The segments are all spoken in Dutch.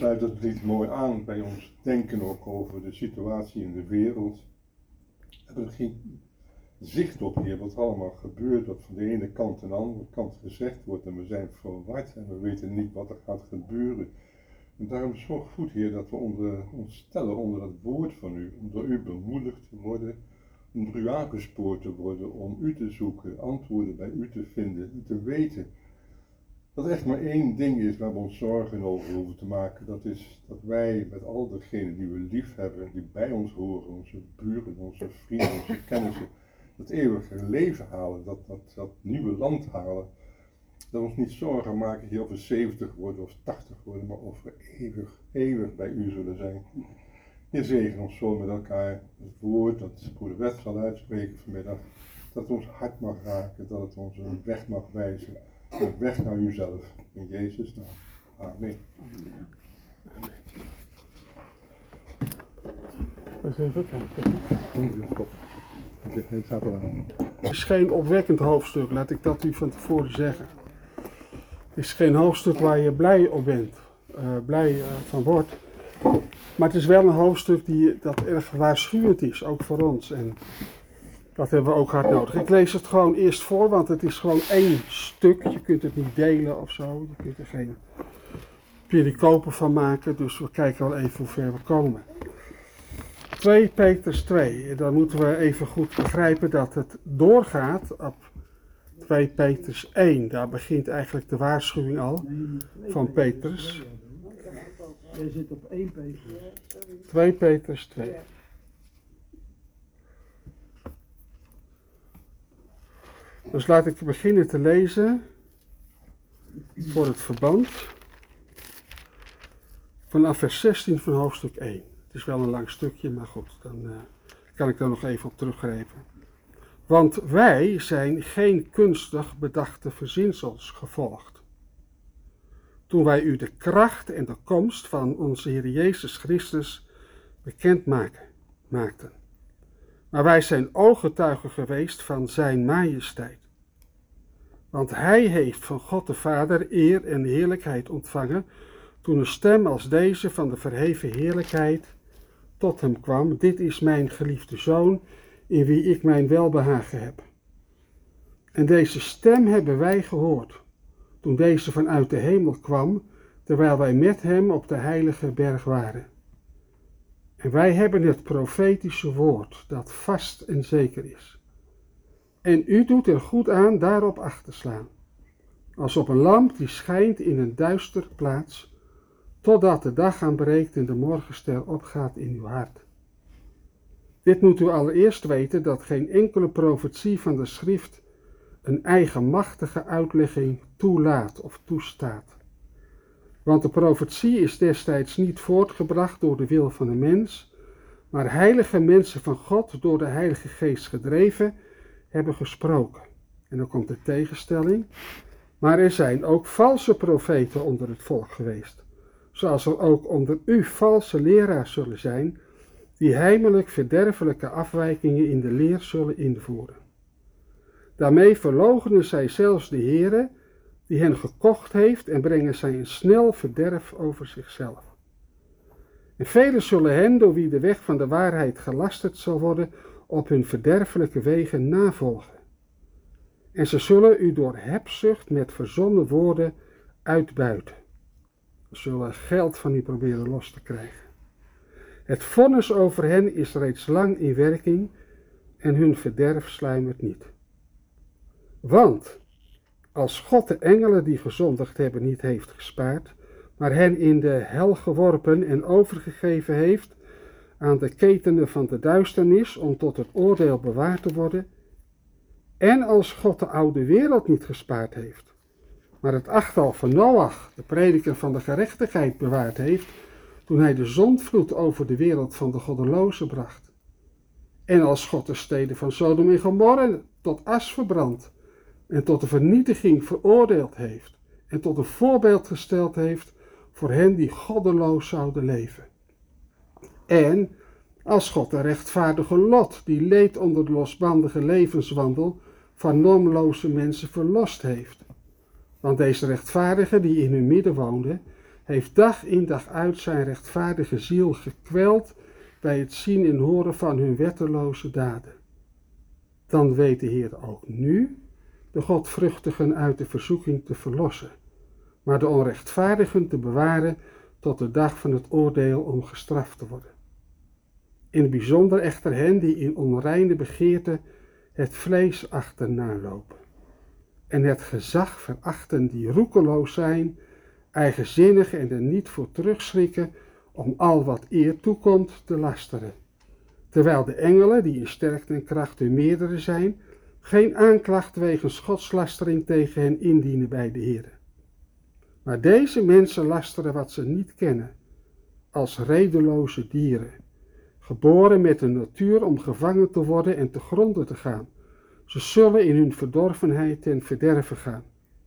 sluit het lied mooi aan bij ons denken ook over de situatie in de wereld. We hebben er geen zicht op hier wat allemaal gebeurt, wat van de ene kant en de andere kant gezegd wordt en we zijn verward en we weten niet wat er gaat gebeuren. En daarom is het zo goed, Heer, dat we ons stellen onder dat woord van u, om door u bemoedigd te worden, om door u aangespoord te worden, om u te zoeken, antwoorden bij u te vinden en te weten dat er echt maar één ding is waar we ons zorgen over hoeven te maken. Dat is dat wij met al degenen die we lief hebben, die bij ons horen, onze buren, onze vrienden, onze kennissen, dat eeuwige leven halen, dat nieuwe land halen. Dat we ons niet zorgen maken hier of we 70 worden of 80 worden, maar of we eeuwig bij u zullen zijn. Heer, zegen ons zo met elkaar het woord dat broeder Wet zal uitspreken vanmiddag. Dat het ons hart mag raken, dat het ons een weg mag wijzen. Een weg naar uzelf. In Jezus' naam. Amen. Dat is even kijken. Het staat eraan. Het is geen opwekkend hoofdstuk, laat ik dat u van tevoren zeggen. Het is geen hoofdstuk waar je blij op bent, blij van wordt. Maar het is wel een hoofdstuk dat erg waarschuwend is, ook voor ons. En dat hebben we ook hard nodig. Ik lees het gewoon eerst voor, want het is gewoon één stuk. Je kunt het niet delen of zo. Je kunt er geen pericopen van maken. Dus we kijken wel even hoe ver we komen. 2 Petrus 2. En dan moeten we even goed begrijpen dat het doorgaat op 2 Petrus 1. Daar begint eigenlijk de waarschuwing al van Petrus. Jij zit op 1 Petrus. 2 Petrus 2. Dus laat ik beginnen te lezen voor het verband vanaf vers 16 van hoofdstuk 1. Het is wel een lang stukje, maar goed, dan kan ik daar nog even op teruggrijpen. Want wij zijn geen kunstig bedachte verzinsels gevolgd. Toen wij u de kracht en de komst van onze Heer Jezus Christus bekend maakten. Maar wij zijn ooggetuigen geweest van zijn majesteit. Want hij heeft van God de Vader eer en heerlijkheid ontvangen, toen een stem als deze van de verheven heerlijkheid tot hem kwam. Dit is mijn geliefde Zoon, in wie ik mijn welbehagen heb. En deze stem hebben wij gehoord, toen deze vanuit de hemel kwam, terwijl wij met hem op de heilige berg waren. En wij hebben het profetische woord, dat vast en zeker is. En u doet er goed aan daarop acht te slaan, als op een lamp die schijnt in een duister plaats, totdat de dag aanbreekt en de morgenster opgaat in uw hart. Dit moet u allereerst weten, dat geen enkele profetie van de schrift een eigenmachtige uitlegging toelaat of toestaat. Want de profetie is destijds niet voortgebracht door de wil van een mens, maar heilige mensen van God door de Heilige Geest gedreven hebben gesproken. En dan komt de tegenstelling. Maar er zijn ook valse profeten onder het volk geweest, zoals er ook onder u valse leraars zullen zijn, die heimelijk verderfelijke afwijkingen in de leer zullen invoeren. Daarmee verloochenen zij zelfs de Heere, die hen gekocht heeft, en brengen zij een snel verderf over zichzelf. En velen zullen hen, door wie de weg van de waarheid gelasterd zal worden, op hun verderfelijke wegen navolgen. En ze zullen u door hebzucht met verzonnen woorden uitbuiten. Ze zullen geld van u proberen los te krijgen. Het vonnis over hen is reeds lang in werking en hun verderf sluimert niet. Want als God de engelen die gezondigd hebben niet heeft gespaard, maar hen in de hel geworpen en overgegeven heeft aan de ketenen van de duisternis om tot het oordeel bewaard te worden, en als God de oude wereld niet gespaard heeft, maar het achttal van Noach, de prediker van de gerechtigheid, bewaard heeft, toen hij de zondvloed over de wereld van de goddelozen bracht. En als God de steden van Sodom en Gomorra tot as verbrandt en tot de vernietiging veroordeeld heeft en tot een voorbeeld gesteld heeft voor hen die goddeloos zouden leven. En als God de rechtvaardige Lot, die leed onder de losbandige levenswandel van normloze mensen, verlost heeft. Want deze rechtvaardige die in hun midden woonde, heeft dag in dag uit zijn rechtvaardige ziel gekweld bij het zien en horen van hun wetteloze daden. Dan weet de Heer ook nu de godvruchtigen uit de verzoeking te verlossen, maar de onrechtvaardigen te bewaren tot de dag van het oordeel om gestraft te worden. In het bijzonder echter hen die in onreine begeerte het vlees achterna lopen en het gezag verachten die roekeloos zijn, eigenzinnig en er niet voor terugschrikken om al wat eer toekomt te lasteren. Terwijl de engelen, die in sterkte en kracht hun meerdere zijn, geen aanklacht wegens godslastering tegen hen indienen bij de Heer. Maar deze mensen lasteren wat ze niet kennen, als redeloze dieren, geboren met een natuur om gevangen te worden en te gronden te gaan. Ze zullen in hun verdorvenheid ten verderve gaan.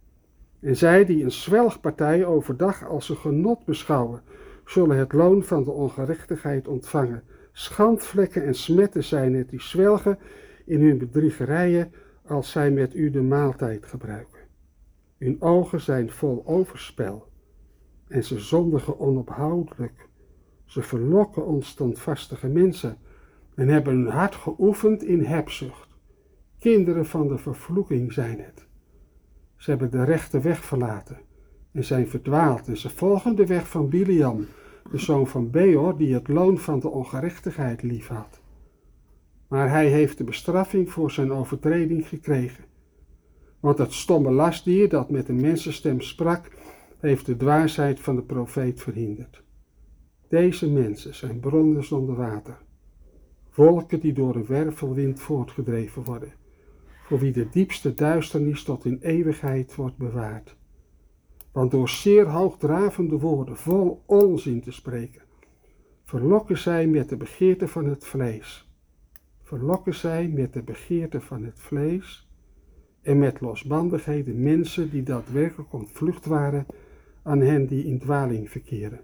En zij die een zwelgpartij overdag als een genot beschouwen, zullen het loon van de ongerechtigheid ontvangen. Schandvlekken en smetten zijn het die zwelgen in hun bedriegerijen als zij met u de maaltijd gebruiken. Hun ogen zijn vol overspel en ze zondigen onophoudelijk. Ze verlokken onstandvastige mensen en hebben hun hart geoefend in hebzucht. Kinderen van de vervloeking zijn het. Ze hebben de rechte weg verlaten en zijn verdwaald en ze volgen de weg van Biliam, de zoon van Beor, die het loon van de ongerechtigheid liefhad. Maar hij heeft de bestraffing voor zijn overtreding gekregen. Want het stomme lastdier dat met een mensenstem sprak, heeft de dwaasheid van de profeet verhinderd. Deze mensen zijn bronnen zonder water, wolken die door een wervelwind voortgedreven worden, voor wie de diepste duisternis tot in eeuwigheid wordt bewaard. Want door zeer hoogdravende woorden, vol onzin te spreken, verlokken zij met de begeerte van het vlees. Verlokken zij met de begeerte van het vlees en met losbandigheden mensen die daadwerkelijk ontvlucht waren aan hen die in dwaling verkeren.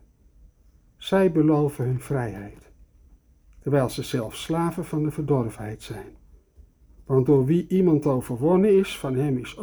Zij beloven hun vrijheid, terwijl ze zelf slaven van de verdorvenheid zijn. Want door wie iemand overwonnen is, van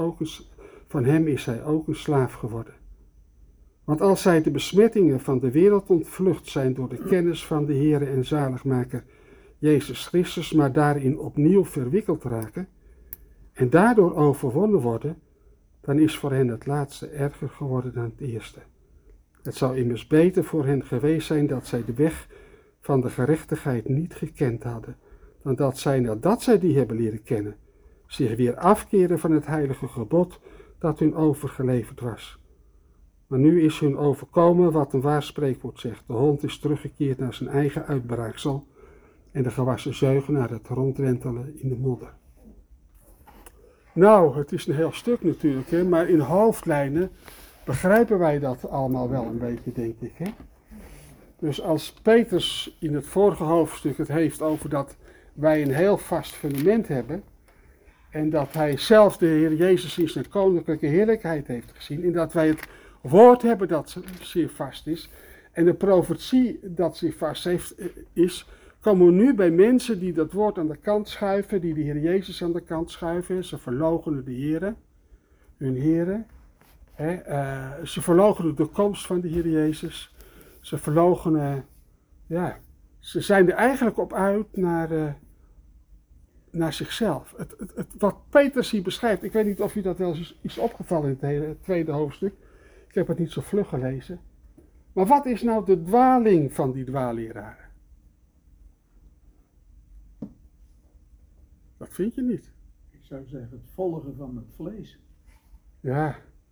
hem is hij ook een slaaf geworden. Want als zij de besmettingen van de wereld ontvlucht zijn door de kennis van de Heere en zaligmaker Jezus Christus, maar daarin opnieuw verwikkeld raken en daardoor overwonnen worden, dan is voor hen het laatste erger geworden dan het eerste. Het zou immers beter voor hen geweest zijn dat zij de weg van de gerechtigheid niet gekend hadden, dan dat zij, nadat zij die hebben leren kennen, zich weer afkeren van het heilige gebod dat hun overgeleverd was. Maar nu is hun overkomen wat een waar spreekwoord zegt. De hond is teruggekeerd naar zijn eigen uitbraaksel en de gewassen zeugen naar het rondwentelen in de modder. Nou, het is een heel stuk natuurlijk, hè, maar in hoofdlijnen begrijpen wij dat allemaal wel een beetje, denk ik. Hè? Dus als Petrus in het vorige hoofdstuk het heeft over dat wij een heel vast fundament hebben en dat hij zelf de Heer Jezus in zijn koninklijke heerlijkheid heeft gezien en dat wij het woord hebben dat zeer vast is en de profetie dat zeer vast is, komen we nu bij mensen die dat woord aan de kant schuiven, die de Heer Jezus aan de kant schuiven. Ze verloochenen de Heere, hun Heere. Ze verloochenen de komst van de Heer Jezus. Ze verloochenen, ze zijn er eigenlijk op uit naar zichzelf. Wat Petrus hier beschrijft, ik weet niet of u dat wel eens is opgevallen in het hele tweede hoofdstuk. Ik heb het niet zo vlug gelezen. Maar wat is nou de dwaling van die dwaalleraren? Dat vind je niet. Ik zou zeggen het volgen van het vlees. Ja.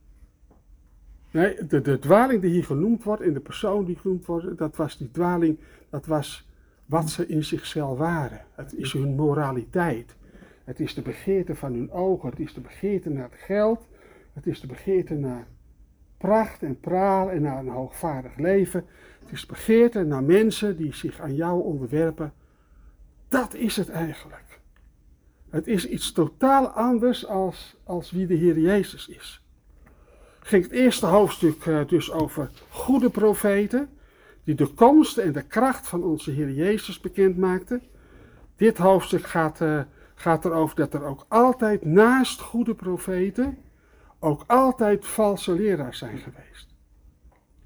Nee, de dwaling die hier genoemd wordt en de persoon die genoemd wordt, dat was die dwaling, dat was wat ze in zichzelf waren. Het is hun moraliteit. Het is de begeerte van hun ogen. Het is de begeerte naar het geld. Het is de begeerte naar pracht en praal en naar een hoogvaardig leven. Het is de begeerte naar mensen die zich aan jou onderwerpen. Dat is het eigenlijk. Het is iets totaal anders als wie de Heer Jezus is. Ging het eerste hoofdstuk dus over goede profeten, die de komst en de kracht van onze Heer Jezus bekend maakten. Dit hoofdstuk gaat erover dat er ook altijd naast goede profeten ook altijd valse leraars zijn geweest.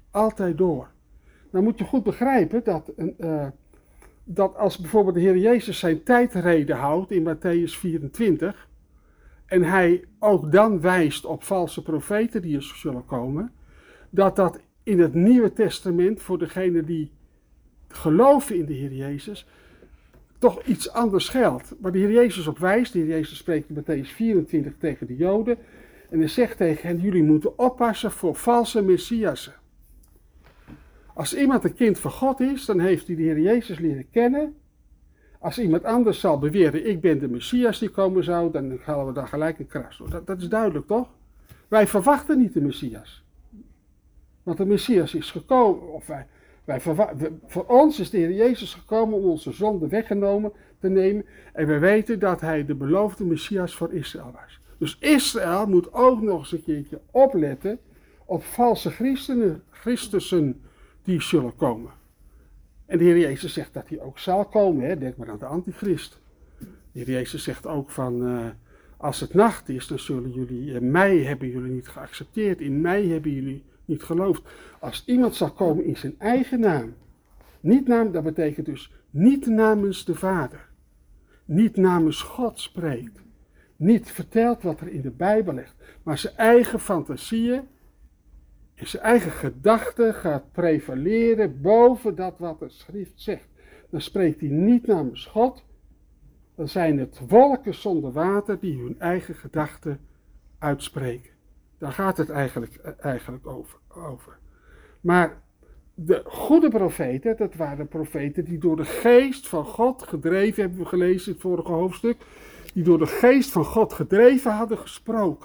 altijd door. Nou moet je goed begrijpen dat als bijvoorbeeld de Heer Jezus zijn tijdreden houdt in Matthäus 24... en hij ook dan wijst op valse profeten die er zullen komen, dat in het Nieuwe Testament voor degenen die geloven in de Heer Jezus toch iets anders geldt. Waar de Heer Jezus op wijst, de Heer Jezus spreekt in Matthäus 24 tegen de Joden en hij zegt tegen hen, jullie moeten oppassen voor valse messiassen. Als iemand een kind van God is, dan heeft hij de Heer Jezus leren kennen. Als iemand anders zal beweren, ik ben de Messias die komen zou, dan halen we daar gelijk een kras door. Dat is duidelijk, toch? Wij verwachten niet de Messias. Want de Messias is gekomen, of voor ons is de Heer Jezus gekomen om onze zonde weggenomen te nemen. En we weten dat hij de beloofde Messias voor Israël was. Dus Israël moet ook nog eens een keertje opletten op valse Christussen die zullen komen. En de Heer Jezus zegt dat hij ook zal komen. Hè? Denk maar aan de antichrist. De Heer Jezus zegt ook van, als het nacht is, dan zullen jullie, mij hebben jullie niet geaccepteerd. In mij hebben jullie niet geloofd. Als iemand zal komen in zijn eigen naam. Dat betekent dus niet namens de Vader. Niet namens God spreekt. Niet vertelt wat er in de Bijbel ligt. Maar zijn eigen fantasieën en zijn eigen gedachten gaat prevaleren boven dat wat de schrift zegt. Dan spreekt hij niet namens God. Dan zijn het wolken zonder water die hun eigen gedachten uitspreken. Daar gaat het eigenlijk over. Maar de goede profeten, dat waren profeten die door de geest van God gedreven, hebben we gelezen in het vorige hoofdstuk, die door de geest van God gedreven hadden gesproken.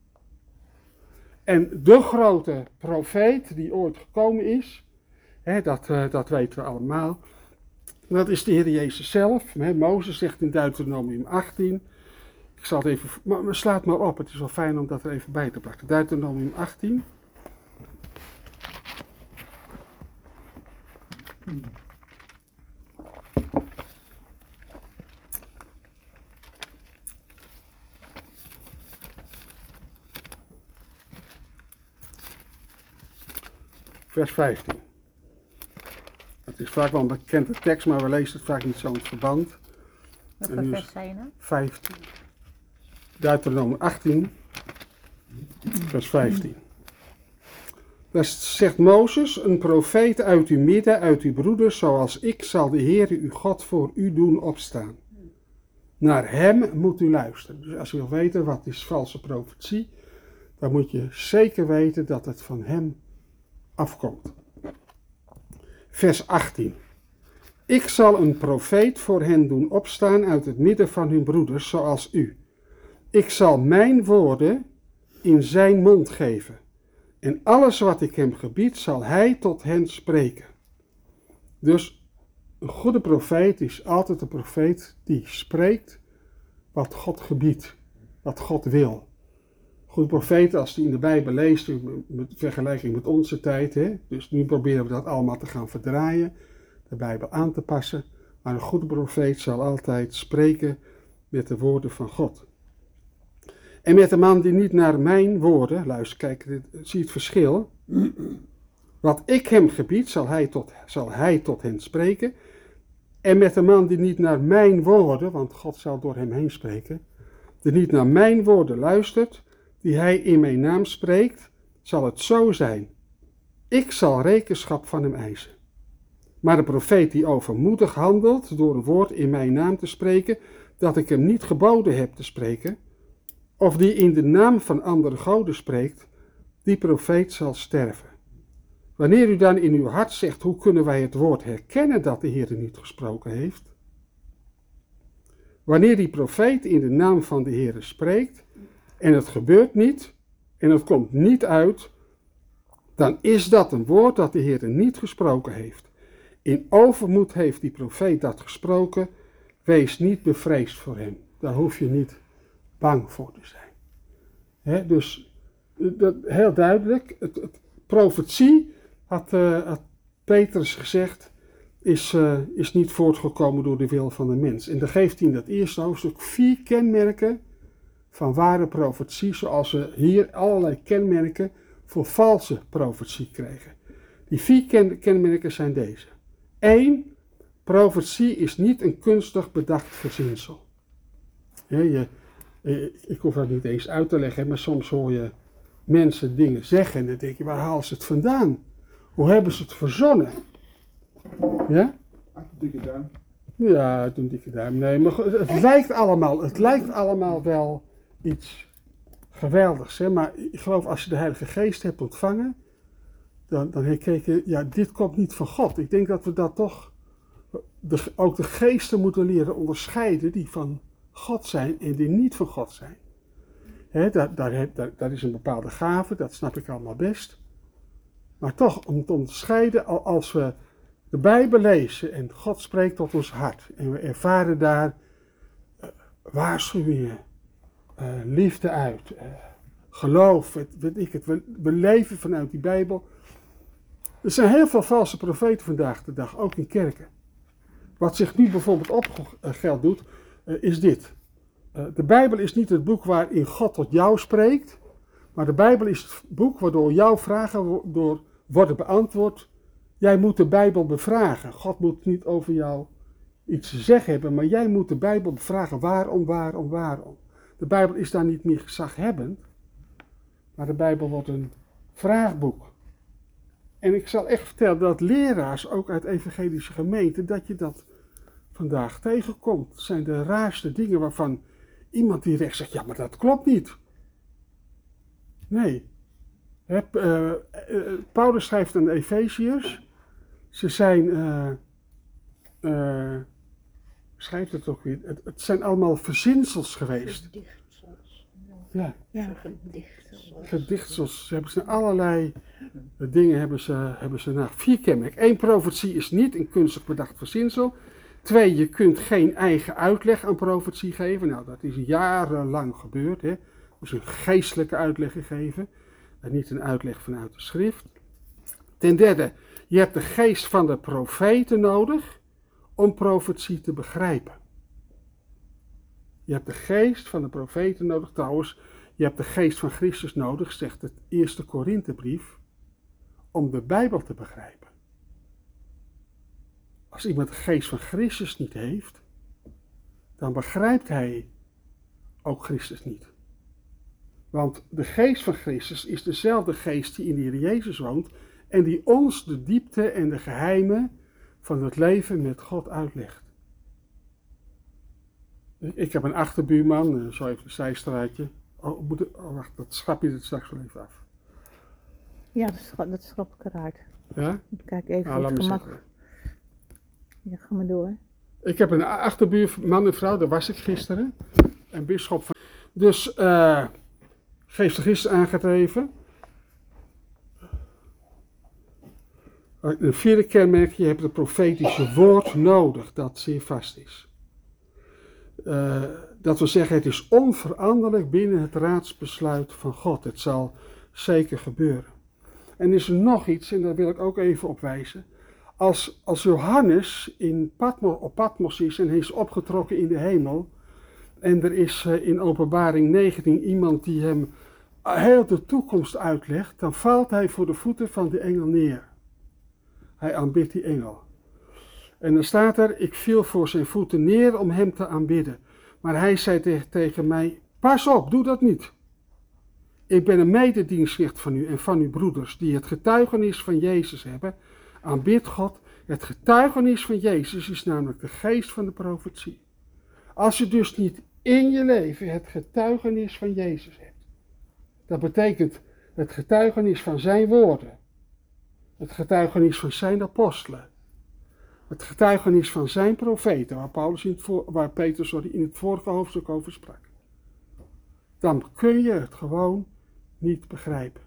En de grote profeet die ooit gekomen is, dat weten we allemaal, dat is de Heer Jezus zelf. Mozes zegt in Deuteronomium 18, ik zal het even, maar slaat maar op, het is wel fijn om dat er even bij te pakken. Deuteronomium 18. Vers 15. Het is vaak wel een bekende tekst, maar we lezen het vaak niet zo in het verband. Welke vers zei je nou? 15. Deuteronomium 18, vers 15. Daar zegt Mozes, een profeet uit uw midden, uit uw broeders, zoals ik, zal de Heere uw God voor u doen opstaan. Naar hem moet u luisteren. Dus als u wil weten wat is valse profetie, dan moet je zeker weten dat het van hem afkomt. Vers 18. Ik zal een profeet voor hen doen opstaan uit het midden van hun broeders, zoals u. Ik zal mijn woorden in zijn mond geven. En alles wat ik hem gebied, zal hij tot hen spreken. Dus een goede profeet is altijd een profeet die spreekt wat God gebiedt, wat God wil. Goede profeet, als die in de Bijbel leest, in vergelijking met onze tijd, dus nu proberen we dat allemaal te gaan verdraaien, de Bijbel aan te passen, maar een goede profeet zal altijd spreken met de woorden van God. En met de man die niet naar mijn woorden, luister, kijk, zie het verschil. Wat ik hem gebied, zal hij tot hen spreken. En met de man die niet naar mijn woorden, want God zal door hem heen spreken, die niet naar mijn woorden luistert, die hij in mijn naam spreekt, zal het zo zijn. Ik zal rekenschap van hem eisen. Maar de profeet die overmoedig handelt door een woord in mijn naam te spreken, dat ik hem niet geboden heb te spreken, of die in de naam van andere goden spreekt, die profeet zal sterven. Wanneer u dan in uw hart zegt, hoe kunnen wij het woord herkennen dat de Heer niet gesproken heeft? Wanneer die profeet in de naam van de Heer spreekt, en het gebeurt niet, en het komt niet uit, dan is dat een woord dat de Heer niet gesproken heeft. In overmoed heeft die profeet dat gesproken, wees niet bevreesd voor hem. Daar hoef je niet bang voor te zijn. Dus dat, heel duidelijk, profetie, had Petrus gezegd, is niet voortgekomen door de wil van de mens. En dan geeft hij in dat eerste hoofdstuk 4 kenmerken van ware profetie, zoals we hier allerlei kenmerken voor valse profetie kregen. Die 4 kenmerken zijn deze. 1. Profetie is niet een kunstig bedacht verzinsel. Ik hoef dat niet eens uit te leggen, maar soms hoor je mensen dingen zeggen en dan denk je, waar halen ze het vandaan? Hoe hebben ze het verzonnen? Ja? Dikke duim. Ja, een dikke duim. Nee, maar het lijkt allemaal wel iets geweldigs. Hè? Maar ik geloof als je de Heilige Geest hebt ontvangen, dan herken je, ja, dit komt niet van God. Ik denk dat we dat toch, ook de geesten moeten leren onderscheiden die van God zijn en die niet van God zijn. Hè, daar is een bepaalde gave, dat snap ik allemaal best. Maar toch, om te onderscheiden, als we de Bijbel lezen en God spreekt tot ons hart en we ervaren daar waarschuwingen, liefde uit, geloof, weet ik het, we leven vanuit die Bijbel. Er zijn heel veel valse profeten vandaag de dag, ook in kerken. Wat zich nu bijvoorbeeld opgeld doet, is dit. De Bijbel is niet het boek waarin God tot jou spreekt, maar de Bijbel is het boek waardoor jouw vragen worden beantwoord. Jij moet de Bijbel bevragen. God moet niet over jou iets te zeggen hebben, maar jij moet de Bijbel bevragen. Waarom? De Bijbel is daar niet meer gezaghebbend, maar de Bijbel wordt een vraagboek. En ik zal echt vertellen dat leraars, ook uit evangelische gemeenten, dat je dat vandaag tegenkomt. Het zijn de raarste dingen waarvan iemand direct zegt, ja, maar dat klopt niet. Nee. Paulus schrijft aan de Efeziërs, ze zijn, schrijft het ook weer, het zijn allemaal verzinsels geweest. Gedichtsels. Ja. Gedichtsels. Gedichtsels. Ze hebben allerlei dingen hebben ze naar 4 kenmerken. 1. Profetie is niet een kunstig bedacht verzinsel. 2. Je kunt geen eigen uitleg aan profetie geven. Nou, dat is jarenlang gebeurd. Hè. Dus een geestelijke uitleg gegeven. En niet een uitleg vanuit de schrift. Ten derde, je hebt de geest van de profeten nodig om profetie te begrijpen. Je hebt de geest van de profeten nodig. Trouwens, je hebt de geest van Christus nodig, zegt het 1 Korinthebrief, om de Bijbel te begrijpen. Als iemand de geest van Christus niet heeft, dan begrijpt hij ook Christus niet. Want de geest van Christus is dezelfde geest die in de Heer Jezus woont en die ons de diepte en de geheimen van het leven met God uitlegt. Ik heb een achterbuurman, zo even een zijstraatje. Wacht, dat schrap je het straks wel even af. Ja, dat schrap ik eruit. Ja? Kijk even Laat het me gemak. zeggen. Ja, ga maar door. Ik heb een achterbuurman en vrouw, daar was ik gisteren. Een bisschop van. Dus geeft de Christus aangegeven. Een 4e kenmerk, je hebt het profetische woord nodig, dat zeer vast is. Dat wil zeggen, het is onveranderlijk binnen het raadsbesluit van God. Het zal zeker gebeuren. En is er nog iets, en daar wil ik ook even op wijzen. Als Johannes op Patmos is en hij is opgetrokken in de hemel, en er is in Openbaring 19 iemand die hem heel de toekomst uitlegt, dan valt hij voor de voeten van de engel neer. Hij aanbidt die engel. En dan staat er, ik viel voor zijn voeten neer om hem te aanbidden. Maar hij zei tegen mij, pas op, doe dat niet. Ik ben een mededienstknecht van u en van uw broeders, die het getuigenis van Jezus hebben. Aanbid God. Het getuigenis van Jezus is namelijk de geest van de profetie. Als je dus niet in je leven het getuigenis van Jezus hebt, dat betekent het getuigenis van zijn woorden, het getuigenis van zijn apostelen, het getuigenis van zijn profeten, waar Petrus in het vorige hoofdstuk over sprak, dan kun je het gewoon niet begrijpen.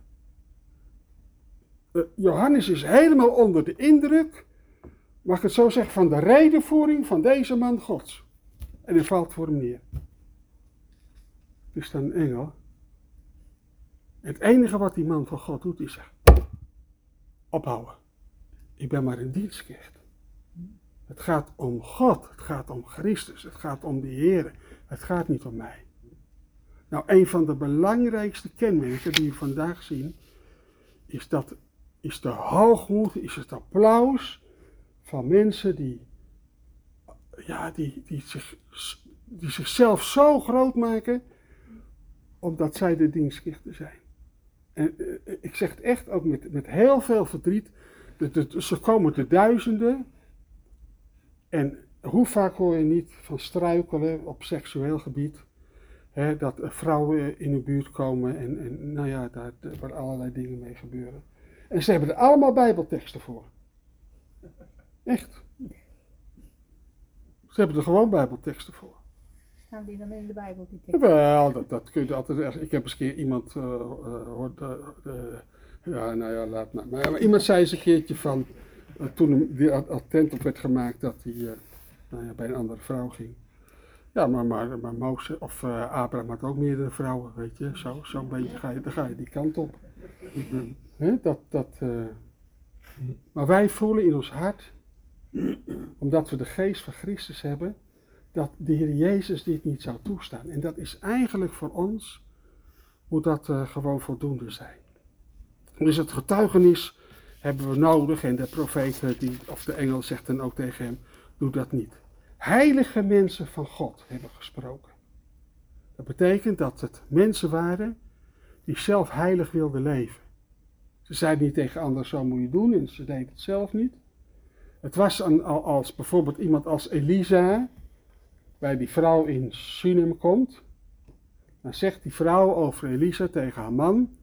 Johannes is helemaal onder de indruk, mag ik het zo zeggen, van de redenvoering van deze man Gods. En hij valt voor hem neer. Het is dan een engel. Het enige wat die man van God doet, is zeggen, ophouden. Ik ben maar een dienstknecht. Het gaat om God, het gaat om Christus, het gaat om de Heer. Het gaat niet om mij. Nou, een van de belangrijkste kenmerken die we vandaag zien, is dat is de hoogmoed, is het applaus van mensen die zichzelf zo groot maken, omdat zij de dienstplichten zijn. En ik zeg het echt ook met heel veel verdriet. Ze komen te duizenden. En hoe vaak hoor je niet van struikelen op seksueel gebied. Hè, dat vrouwen in de buurt komen en nou ja, waar allerlei dingen mee gebeuren. En ze hebben er allemaal bijbelteksten voor. Echt. Ze hebben er gewoon bijbelteksten voor. Staan die dan in de Bijbel? Die teksten? Wel, dat kun je altijd ergens. Ik heb eens een keer iemand gehoord. Ja, nou ja, laat maar. Maar iemand zei eens een keertje van. Toen die attent op werd gemaakt dat hij bij een andere vrouw ging. Ja, maar Mozes of Abraham had ook meerdere vrouwen, weet je. Zo'n beetje dan ga je die kant op. Maar wij voelen in ons hart, omdat we de geest van Christus hebben, dat de Heer Jezus dit niet zou toestaan. En dat is eigenlijk voor ons, moet dat gewoon voldoende zijn. Dus het getuigenis hebben we nodig en de profeet, of de engel zegt dan ook tegen hem, doe dat niet. Heilige mensen van God hebben gesproken. Dat betekent dat het mensen waren die zelf heilig wilden leven. Ze zeiden niet tegen anderen, zo moet je doen, en ze deden het zelf niet. Het was als bijvoorbeeld iemand als Elisa bij die vrouw in Sunem komt. Dan zegt die vrouw over Elisa tegen haar man,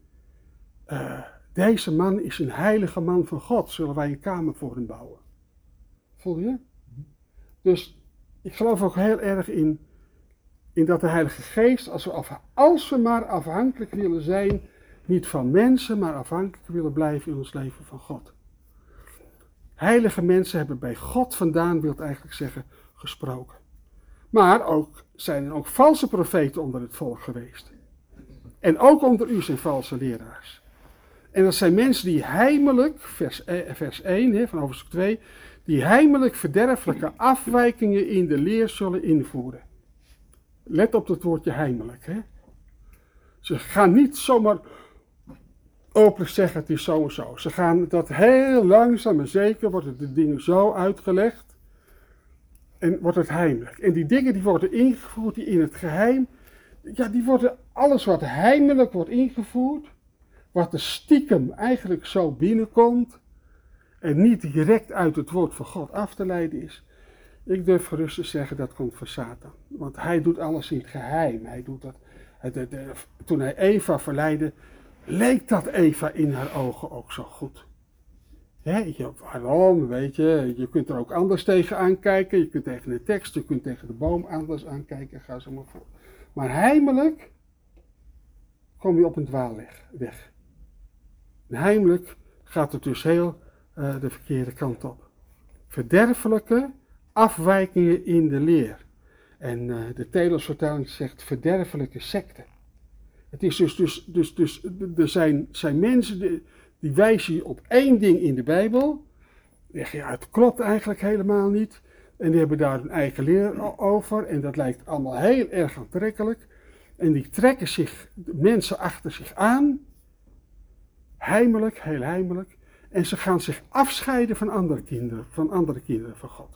deze man is een heilige man van God, zullen wij een kamer voor hem bouwen. Voel je? Dus ik geloof ook heel erg in dat de Heilige Geest, als we maar afhankelijk willen zijn, niet van mensen, maar afhankelijk willen blijven in ons leven van God. Heilige mensen hebben bij God vandaan, wil het eigenlijk zeggen, gesproken. Maar zijn er ook valse profeten onder het volk geweest. En ook onder u zijn valse leraars. En dat zijn mensen die heimelijk, vers 1 van hoofdstuk 2, die heimelijk verderfelijke afwijkingen in de leer zullen invoeren. Let op dat woordje heimelijk. Hè? Ze gaan niet zomaar openlijk zeggen het is zo en zo. Ze gaan dat heel langzaam en zeker, worden de dingen zo uitgelegd en wordt het heimelijk. En die dingen die worden ingevoerd, die in het geheim, ja, die worden, alles wat heimelijk wordt ingevoerd, wat er stiekem eigenlijk zo binnenkomt en niet direct uit het woord van God af te leiden is. Ik durf gerust te zeggen dat komt van Satan. Want hij doet alles in het geheim. Hij doet dat. Toen hij Eva verleidde, leek dat Eva in haar ogen ook zo goed. Waarom? Weet je, je kunt er ook anders tegen aankijken. Je kunt tegen de tekst, je kunt tegen de boom anders aankijken. Ga zo maar voor. Maar heimelijk kom je op een dwaalweg. En heimelijk gaat het dus heel de verkeerde kant op. Verderfelijke afwijkingen in de leer. En de Telos-vertaling zegt verderfelijke secten. Het is dus er zijn mensen die wijzen je op één ding in de Bijbel. Zeggen ja, het klopt eigenlijk helemaal niet. En die hebben daar hun eigen leer over. En dat lijkt allemaal heel erg aantrekkelijk. En die trekken mensen achter zich aan. Heimelijk, heel heimelijk. En ze gaan zich afscheiden van andere kinderen van God.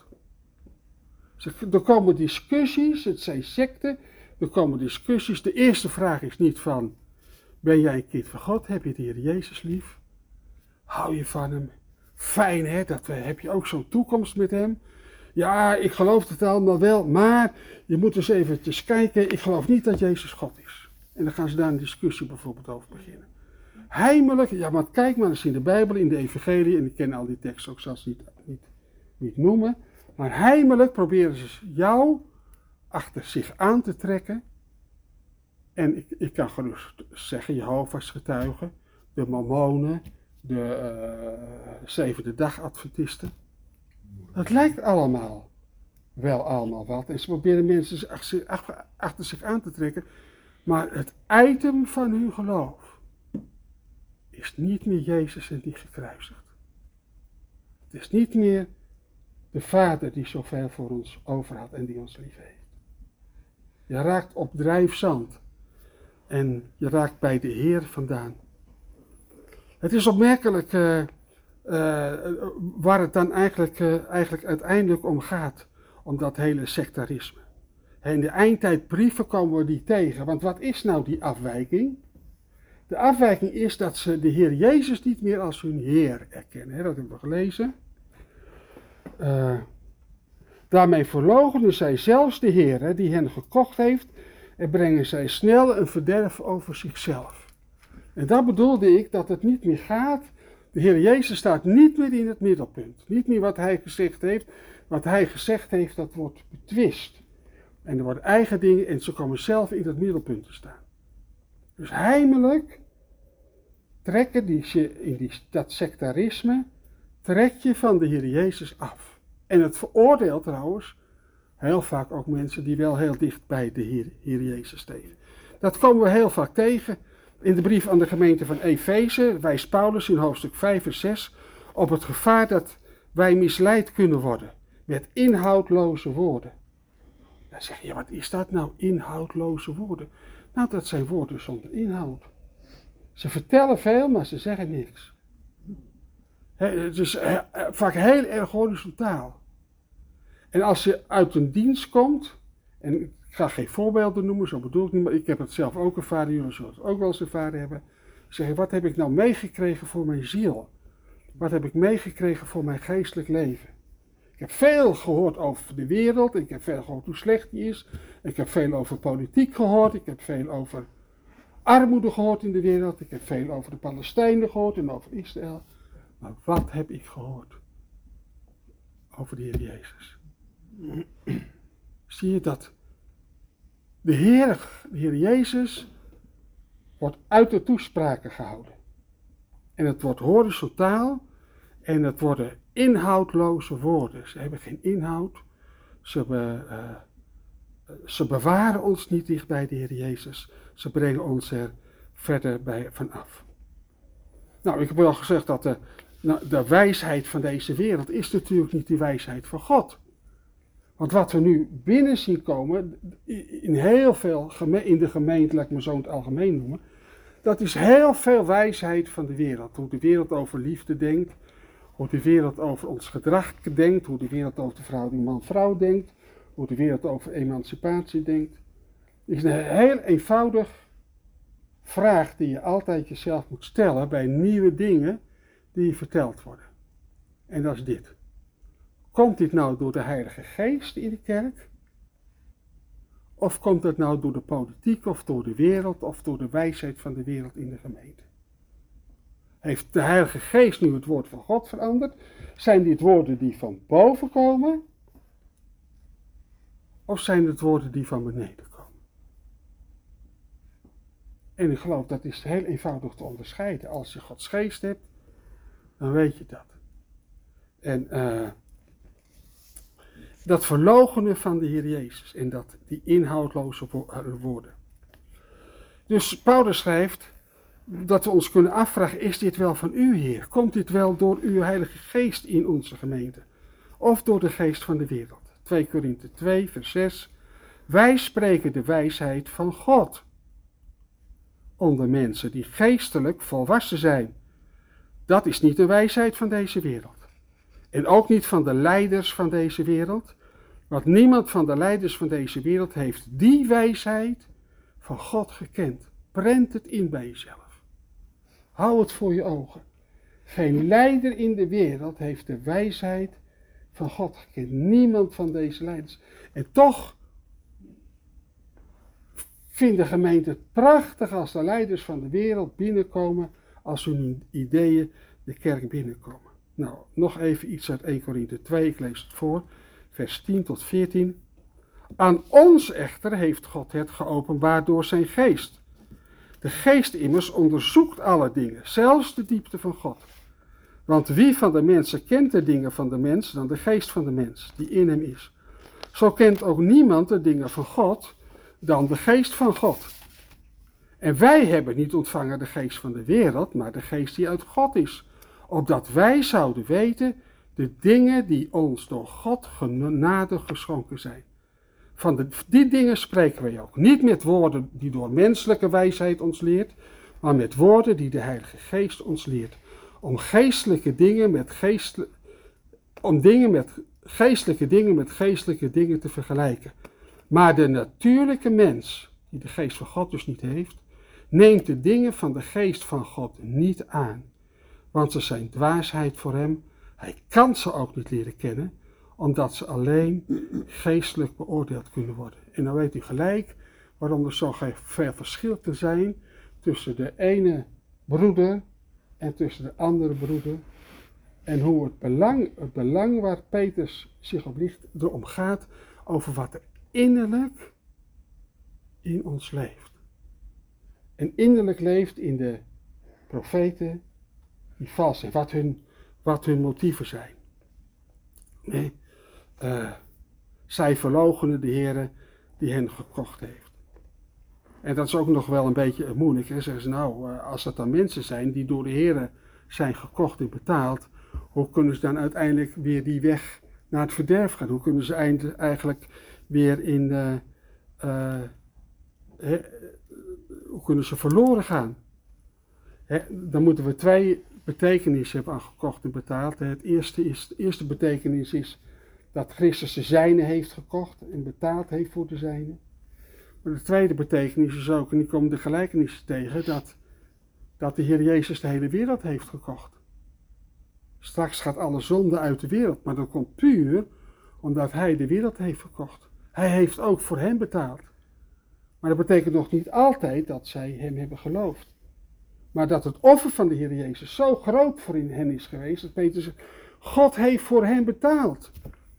Er komen discussies, het zijn secten, er komen discussies. De eerste vraag is niet van, ben jij een kind van God? Heb je de Heer Jezus lief? Hou je van hem? Fijn hè, heb je ook zo'n toekomst met hem? Ja, ik geloof het allemaal wel, maar je moet eens eventjes kijken, ik geloof niet dat Jezus God is. En dan gaan ze daar een discussie bijvoorbeeld over beginnen. Heimelijk, ja maar kijk maar eens in de Bijbel, in de evangelie, en ik ken al die teksten ook zelfs niet noemen. Maar heimelijk proberen ze jou achter zich aan te trekken. En ik kan gerust zeggen, Jehovah's getuigen, de Mormonen, de Zevende Dag Adventisten. Het lijkt allemaal wat. En ze proberen mensen achter zich aan te trekken. Maar het item van hun geloof is niet meer Jezus en die gekruisigd. Het is niet meer de Vader die zoveel voor ons over had en die ons lief heeft. Je raakt op drijfzand. En je raakt bij de Heer vandaan. Het is opmerkelijk waar het dan eigenlijk uiteindelijk om gaat, om dat hele sectarisme. In de eindtijdbrieven komen we die tegen, want wat is nou die afwijking? De afwijking is dat ze de Heer Jezus niet meer als hun Heer erkennen. Dat hebben we gelezen. Daarmee verloochenen zij zelfs de Heer die hen gekocht heeft en brengen zij snel een verderf over zichzelf. En dat bedoelde ik dat het niet meer gaat. De Heer Jezus staat niet meer in het middelpunt. Niet meer wat hij gezegd heeft. Wat hij gezegd heeft, dat wordt betwist. En er worden eigen dingen en ze komen zelf in het middelpunt te staan. Dus heimelijk trekken dat sectarisme, trek je van de Heer Jezus af. En het veroordeelt trouwens heel vaak ook mensen die wel heel dicht bij de Heer Jezus steken. Dat komen we heel vaak tegen. In de brief aan de gemeente van Efeze wijst Paulus in hoofdstuk 5 vers 6 op het gevaar dat wij misleid kunnen worden met inhoudloze woorden. Dan zeg je, ja, wat is dat nou, inhoudloze woorden? Nou, dat zijn woorden zonder inhoud. Ze vertellen veel, maar ze zeggen niks. Het is vaak heel erg horizontaal. En als je uit een dienst komt, en ik ga geen voorbeelden noemen, zo bedoel ik niet, maar ik heb het zelf ook ervaren, jullie zullen het ook wel eens ervaren hebben. Zeg je, wat heb ik nou meegekregen voor mijn ziel? Wat heb ik meegekregen voor mijn geestelijk leven? Ik heb veel gehoord over de wereld, ik heb veel gehoord hoe slecht die is. Ik heb veel over politiek gehoord, ik heb veel over armoede gehoord in de wereld. Ik heb veel over de Palestijnen gehoord en over Israël. Maar wat heb ik gehoord over de Heer Jezus? Zie je dat? De Heer Jezus wordt uit de toespraken gehouden. En het wordt horizontaal en het worden inhoudloze woorden. Ze hebben geen inhoud. Ze bewaren ons niet dicht bij de Heer Jezus. Ze brengen ons er verder vanaf. Nou, ik heb al gezegd dat de wijsheid van deze wereld is natuurlijk niet de wijsheid van God. Want wat we nu binnen zien komen, in heel veel, in de gemeente, laat ik maar zo in het algemeen noemen, dat is heel veel wijsheid van de wereld. Hoe de wereld over liefde denkt, hoe de wereld over ons gedrag denkt, hoe de wereld over de verhouding man-vrouw denkt, hoe de wereld over emancipatie denkt. Het is een heel eenvoudig vraag die je altijd jezelf moet stellen bij nieuwe dingen die je verteld worden. En dat is dit. Komt dit nou door de Heilige Geest in de kerk? Of komt het nou door de politiek of door de wereld of door de wijsheid van de wereld in de gemeente? Heeft de Heilige Geest nu het woord van God veranderd? Zijn dit woorden die van boven komen? Of zijn het woorden die van beneden komen? En ik geloof dat is heel eenvoudig te onderscheiden. Als je Gods Geest hebt, dan weet je dat. En dat verloochenen van de Heer Jezus en die inhoudloze woorden. Dus Paulus schrijft dat we ons kunnen afvragen, is dit wel van u, Heer? Komt dit wel door uw Heilige Geest in onze gemeente? Of door de geest van de wereld? 2 Korinthe 2 vers 6. Wij spreken de wijsheid van God onder mensen die geestelijk volwassen zijn. Dat is niet de wijsheid van deze wereld. En ook niet van de leiders van deze wereld. Want niemand van de leiders van deze wereld heeft die wijsheid van God gekend. Prent het in bij jezelf. Hou het voor je ogen. Geen leider in de wereld heeft de wijsheid van God gekend. Niemand van deze leiders. En toch vindt de gemeente het prachtig als de leiders van de wereld binnenkomen, als hun ideeën de kerk binnenkomen. Nou, nog even iets uit 1 Korinthe 2, ik lees het voor, vers 10 tot 14. Aan ons echter heeft God het geopenbaard door zijn geest. De geest immers onderzoekt alle dingen, zelfs de diepte van God. Want wie van de mensen kent de dingen van de mens dan de geest van de mens, die in hem is? Zo kent ook niemand de dingen van God dan de geest van God. En wij hebben niet ontvangen de geest van de wereld, maar de geest die uit God is, opdat wij zouden weten de dingen die ons door God genade geschonken zijn. Van die dingen spreken wij ook. Niet met woorden die door menselijke wijsheid ons leert, maar met woorden die de Heilige Geest ons leert. om geestelijke dingen met geestelijke dingen te vergelijken. Maar de natuurlijke mens, die de geest van God dus niet heeft, neemt de dingen van de geest van God niet aan. Want ze zijn dwaasheid voor hem. Hij kan ze ook niet leren kennen, omdat ze alleen geestelijk beoordeeld kunnen worden. En dan weet u gelijk waarom er zo veel verschil te zijn tussen de ene broeder en tussen de andere broeder. En hoe het belang waar Petrus zich op richt, erom gaat over wat er innerlijk in ons leeft. En innerlijk leeft in de profeten die vals zijn, wat hun motieven zijn. Nee, zij verloochenen de Heere die hen gekocht heeft. En dat is ook nog wel een beetje moeilijk. Hè? Zeggen ze nou, als dat dan mensen zijn die door de Heere zijn gekocht en betaald, hoe kunnen ze dan uiteindelijk weer die weg naar het verderf gaan? Hoe kunnen ze eigenlijk weer hoe kunnen ze verloren gaan? Dan moeten we twee betekenissen hebben aan gekocht en betaald. De eerste betekenis is dat Christus de zijne heeft gekocht en betaald heeft voor de zijne. Maar de tweede betekenis is ook, en die komen de gelijkenissen tegen, dat de Heer Jezus de hele wereld heeft gekocht. Straks gaat alle zonde uit de wereld, maar dat komt puur omdat hij de wereld heeft gekocht. Hij heeft ook voor hen betaald. Maar dat betekent nog niet altijd dat zij hem hebben geloofd. Maar dat het offer van de Heer Jezus zo groot voor hen is geweest, dat Petrus zegt, God heeft voor hen betaald.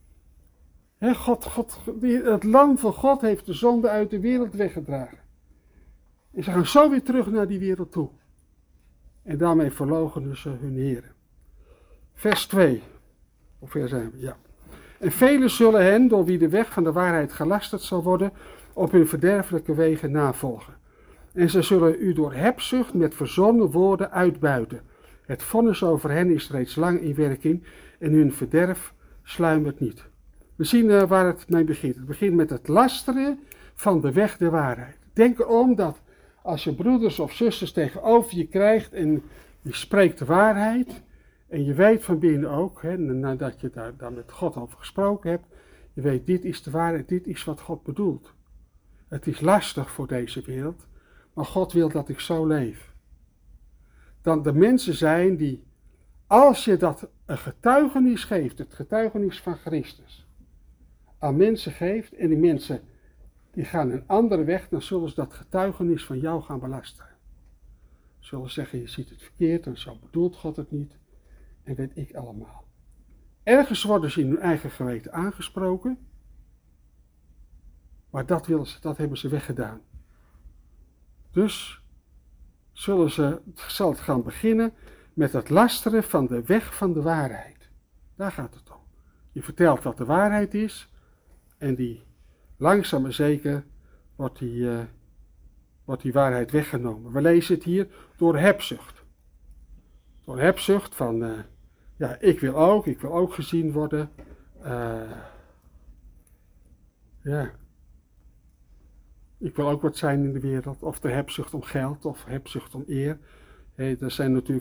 Het lam van God heeft de zonde uit de wereld weggedragen. En ze gaan zo weer terug naar die wereld toe. En daarmee verloochenen ze hun Heer. Vers 2. Hoe ver zijn we? Ja. En velen zullen hen, door wie de weg van de waarheid gelasterd zal worden, op hun verderfelijke wegen navolgen. En ze zullen u door hebzucht met verzonnen woorden uitbuiten. Het vonnis over hen is reeds lang in werking en hun verderf sluimert niet. We zien waar het mee begint. Het begint met het lasteren van de weg der waarheid. Denk erom dat als je broeders of zusters tegenover je krijgt en je spreekt de waarheid, en je weet van binnen ook, nadat je daar met God over gesproken hebt, je weet dit is de waarheid, dit is wat God bedoelt. Het is lastig voor deze wereld, maar God wil dat ik zo leef. Dan de mensen zijn die, als je dat een getuigenis geeft, het getuigenis van Christus, aan mensen geeft en die mensen die gaan een andere weg, dan zullen ze dat getuigenis van jou gaan belasteren. Zullen zeggen, je ziet het verkeerd en zo bedoelt God het niet. En weet ik allemaal. Ergens worden ze in hun eigen geweten aangesproken. Maar dat hebben ze weggedaan. Dus zal het gaan beginnen met het lasteren van de weg van de waarheid. Daar gaat het om. Je vertelt wat de waarheid is. En die langzaam maar zeker wordt die waarheid weggenomen. We lezen het hier door hebzucht. Door hebzucht van, ik wil ook gezien worden. Ik wil ook wat zijn in de wereld. Of de hebzucht om geld, of hebzucht om eer. Er zijn natuurlijk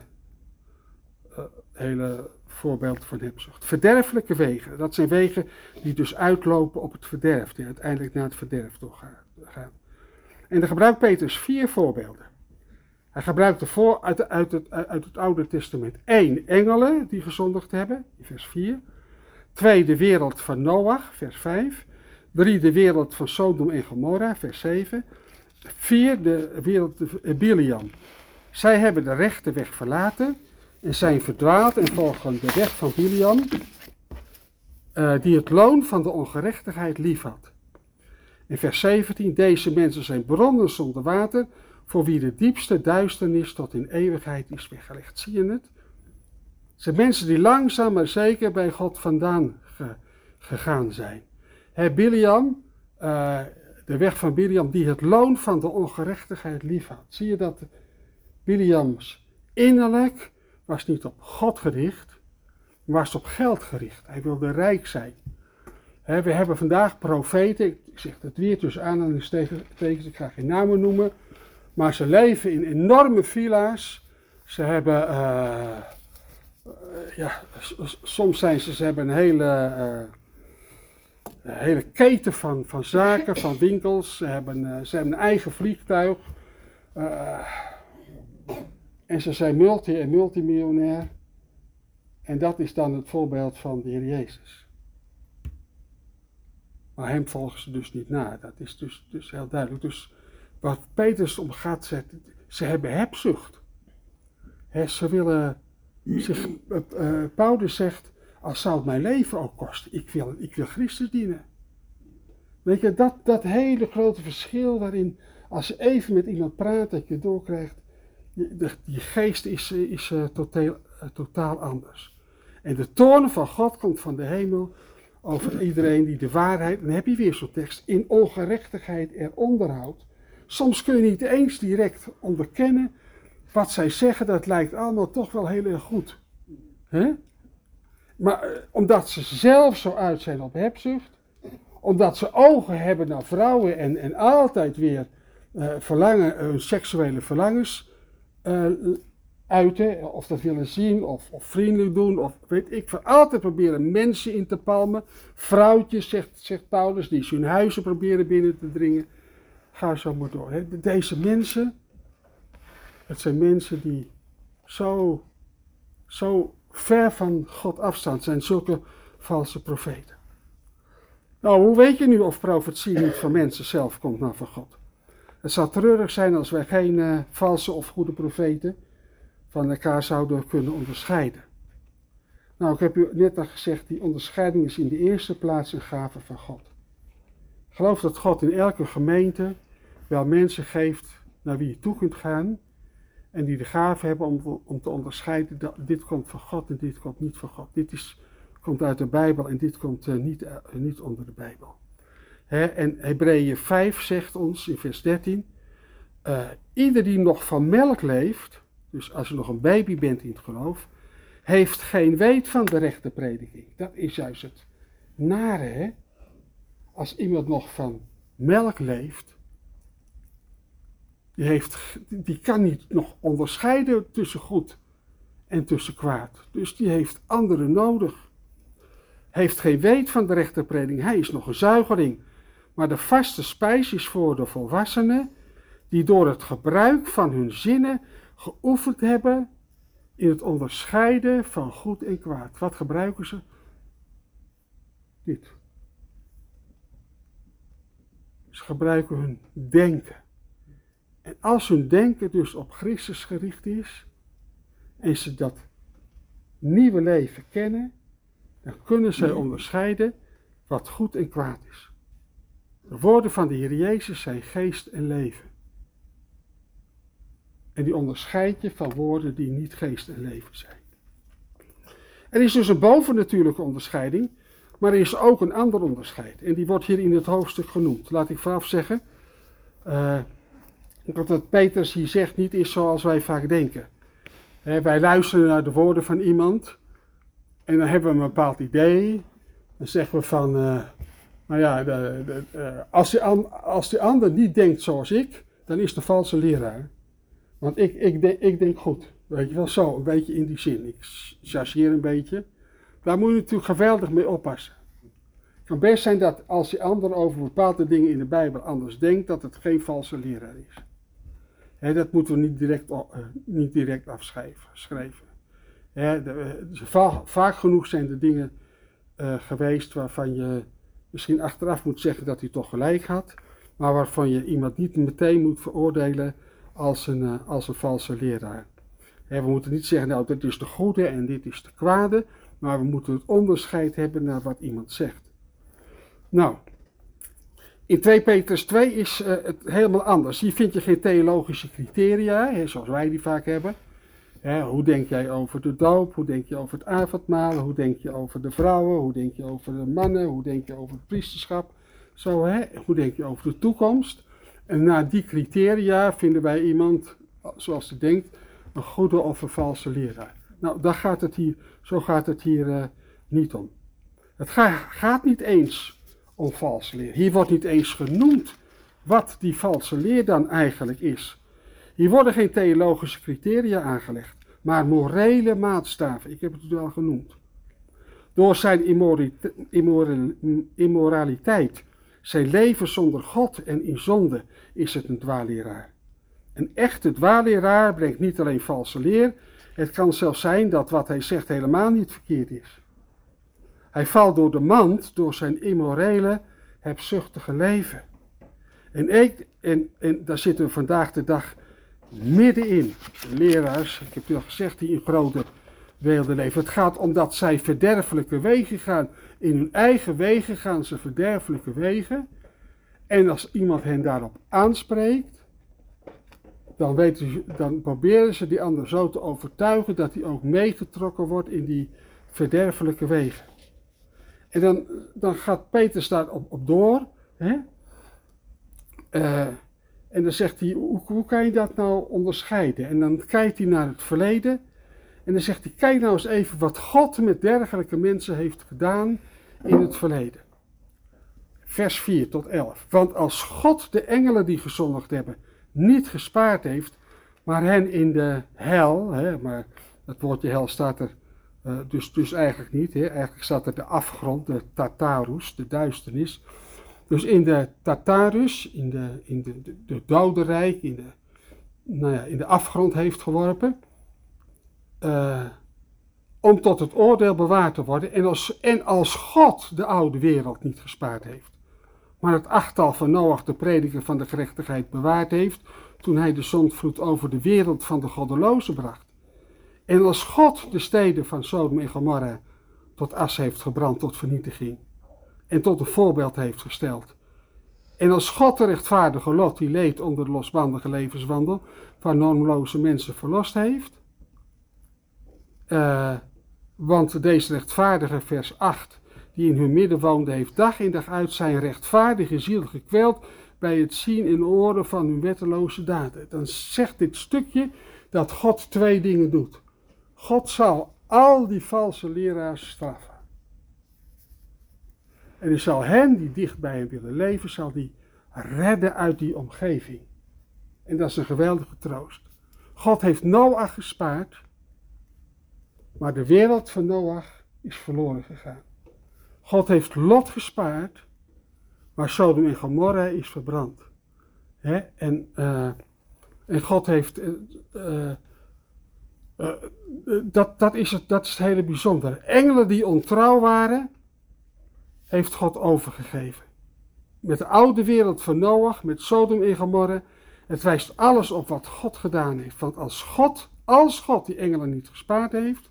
hele voorbeelden van hebzucht. Verderfelijke wegen, dat zijn wegen die dus uitlopen op het verderf. Die uiteindelijk naar het verderf toe gaan. En dan gebruikt Petrus 4 voorbeelden. Hij gebruikt uit het Oude Testament 1 engelen die gezondigd hebben, in vers 4. 2 de wereld van Noach, vers 5. 3 de wereld van Sodom en Gomorra, vers 7. 4 de wereld van Biliam. Zij hebben de rechte weg verlaten en zijn verdwaald en volgen de weg van Biliam, die het loon van de ongerechtigheid liefhad. In vers 17, deze mensen zijn bronnen zonder water, voor wie de diepste duisternis tot in eeuwigheid is weggelegd. Zie je het? Het zijn mensen die langzaam maar zeker bij God vandaan gegaan zijn. Biliam, de weg van Biliam, die het loon van de ongerechtigheid liefhad. Zie je dat Biliams innerlijk was niet op God gericht, maar was op geld gericht. Hij wilde rijk zijn. We hebben vandaag profeten, ik zeg het weer tussen aanhalingstekens, ik ga geen namen noemen, maar ze leven in enorme villa's, Ze hebben, soms ze hebben een hele keten van zaken, van winkels. Ze hebben een eigen vliegtuig. En ze zijn multimiljonair. En dat is dan het voorbeeld van de Heer Jezus. Maar hem volgen ze dus niet na. Dat is dus heel duidelijk. Dus wat Petrus om gaat zetten, ze hebben hebzucht. Ze willen zich, Paulus zegt, als zou het mijn leven ook kosten, ik wil Christus dienen. Weet je, dat hele grote verschil waarin, als je even met iemand praat, dat je doorkrijgt, die geest is totaal anders. En de toorn van God komt van de hemel over iedereen die de waarheid, en dan heb je weer zo'n tekst, in ongerechtigheid eronder houdt. Soms kun je niet eens direct onderkennen wat zij zeggen, dat lijkt allemaal toch wel heel erg goed. Hè? Maar omdat ze zelf zo uit zijn op hebzucht, omdat ze ogen hebben naar vrouwen en altijd weer hun seksuele verlangens uiten, of dat willen zien, of vriendelijk doen, of weet ik veel. Altijd proberen mensen in te palmen. Vrouwtjes, zegt Paulus, die hun huizen proberen binnen te dringen. Ga zo maar door. Hè. Deze mensen, het zijn mensen die zo ver van God afstaan, zijn zulke valse profeten. Nou, hoe weet je nu of profetie niet van mensen zelf komt, maar van God? Het zou treurig zijn als wij geen valse of goede profeten van elkaar zouden kunnen onderscheiden. Nou, ik heb u net al gezegd, die onderscheiding is in de eerste plaats een gave van God. Ik geloof dat God in elke gemeente wel mensen geeft naar wie je toe kunt gaan en die de gave hebben om te onderscheiden dat dit komt van God en dit komt niet van God. Dit komt uit de Bijbel en dit komt niet onder de Bijbel. En Hebreeën 5 zegt ons in vers 13, ieder die nog van melk leeft, dus als je nog een baby bent in het geloof, heeft geen weet van de rechte prediking. Dat is juist het nare, hè? Als iemand nog van melk leeft, die kan niet nog onderscheiden tussen goed en tussen kwaad. Dus die heeft anderen nodig. Heeft geen weet van de rechte prediking. Hij is nog een zuigeling. Maar de vaste spijs is voor de volwassenen die door het gebruik van hun zinnen geoefend hebben in het onderscheiden van goed en kwaad. Wat gebruiken ze? Dit. Ze gebruiken hun denken. En als hun denken dus op Christus gericht is en ze dat nieuwe leven kennen, dan kunnen zij onderscheiden wat goed en kwaad is. De woorden van de Heer Jezus zijn geest en leven. En die onderscheid je van woorden die niet geest en leven zijn. Er is dus een bovennatuurlijke onderscheiding, maar er is ook een ander onderscheid. En die wordt hier in het hoofdstuk genoemd. Laat ik vooraf zeggen, dat Petrus hier zegt niet is zoals wij vaak denken. Wij luisteren naar de woorden van iemand en dan hebben we een bepaald idee. Dan zeggen we van, als die ander niet denkt zoals ik, dan is het een valse leraar. Want ik denk goed, weet je wel, zo, een beetje in die zin. Ik chargeer een beetje. Daar moet je natuurlijk geweldig mee oppassen. Het kan best zijn dat als die ander over bepaalde dingen in de Bijbel anders denkt, dat het geen valse leraar is. Dat moeten we niet direct afschrijven. Vaak genoeg zijn er dingen geweest waarvan je misschien achteraf moet zeggen dat hij toch gelijk had, maar waarvan je iemand niet meteen moet veroordelen als een valse leraar. We moeten niet zeggen, nou, dit is de goede en dit is de kwade, maar we moeten het onderscheid hebben naar wat iemand zegt. Nou, in 2 Petrus 2 is het helemaal anders. Hier vind je geen theologische criteria, zoals wij die vaak hebben. Hoe denk jij over de doop? Hoe denk je over het avondmaal? Hoe denk je over de vrouwen? Hoe denk je over de mannen? Hoe denk je over het priesterschap? Hoe denk je over de toekomst? En na die criteria vinden wij iemand, zoals hij denkt, een goede of een valse leraar. Nou, zo gaat het hier niet om. Het gaat niet eens om valse leer. Hier wordt niet eens genoemd wat die valse leer dan eigenlijk is. Hier worden geen theologische criteria aangelegd. maar morele maatstaven. Ik heb het u al genoemd. Door zijn immoraliteit, zijn leven zonder God en in zonde, is het een dwaalleraar. Een echte dwaalleraar brengt niet alleen valse leer, het kan zelfs zijn dat wat hij zegt helemaal niet verkeerd is. Hij valt door de mand door zijn immorele, hebzuchtige leven. En daar zitten we vandaag de dag middenin. Leraars, ik heb u al gezegd, die in grote weelde leven. Het gaat om dat zij verderfelijke wegen gaan. In hun eigen wegen gaan ze verderfelijke wegen. En als iemand hen daarop aanspreekt, dan proberen ze die ander zo te overtuigen dat hij ook meegetrokken wordt in die verderfelijke wegen. En dan gaat Petrus daarop door. Hè? En dan zegt hij, hoe kan je dat nou onderscheiden? En dan kijkt hij naar het verleden. En dan zegt hij, kijk nou eens even wat God met dergelijke mensen heeft gedaan in het verleden. Vers 4 tot 11. Want als God de engelen die gezondigd hebben niet gespaard heeft, maar hen in de hel, hè, maar het woordje hel staat er dus eigenlijk niet. Hè, eigenlijk staat er de afgrond, de Tartarus, de duisternis. Dus in de Tartarus, in de dodenrijk, in de afgrond heeft geworpen. Om tot het oordeel bewaard te worden. En als God de oude wereld niet gespaard heeft, maar het achttal van Noach, de prediker van de gerechtigheid, bewaard heeft, toen hij de zondvloed over de wereld van de goddelozen bracht. En als God de steden van Sodom en Gomorra tot as heeft gebrand, tot vernietiging, en tot een voorbeeld heeft gesteld. En als God de rechtvaardige Lot, die leed onder de losbandige levenswandel van normloze mensen, verlost heeft. Want deze rechtvaardige, vers 8, die in hun midden woonde, heeft dag in dag uit zijn rechtvaardige ziel gekweld bij het zien en horen van hun wetteloze daden. Dan zegt dit stukje dat God twee dingen doet. God zal al die valse leraars straffen. En hij zal hen die dicht bij hem willen leven, zal die redden uit die omgeving. En dat is een geweldige troost. God heeft Noach gespaard, maar de wereld van Noach is verloren gegaan. God heeft Lot gespaard, maar Sodom en Gomorra is verbrand. En God heeft... dat is het hele bijzondere. Engelen die ontrouw waren, heeft God overgegeven. Met de oude wereld van Noach, met Sodom en Gomorra. Het wijst alles op wat God gedaan heeft. Want als God die engelen niet gespaard heeft,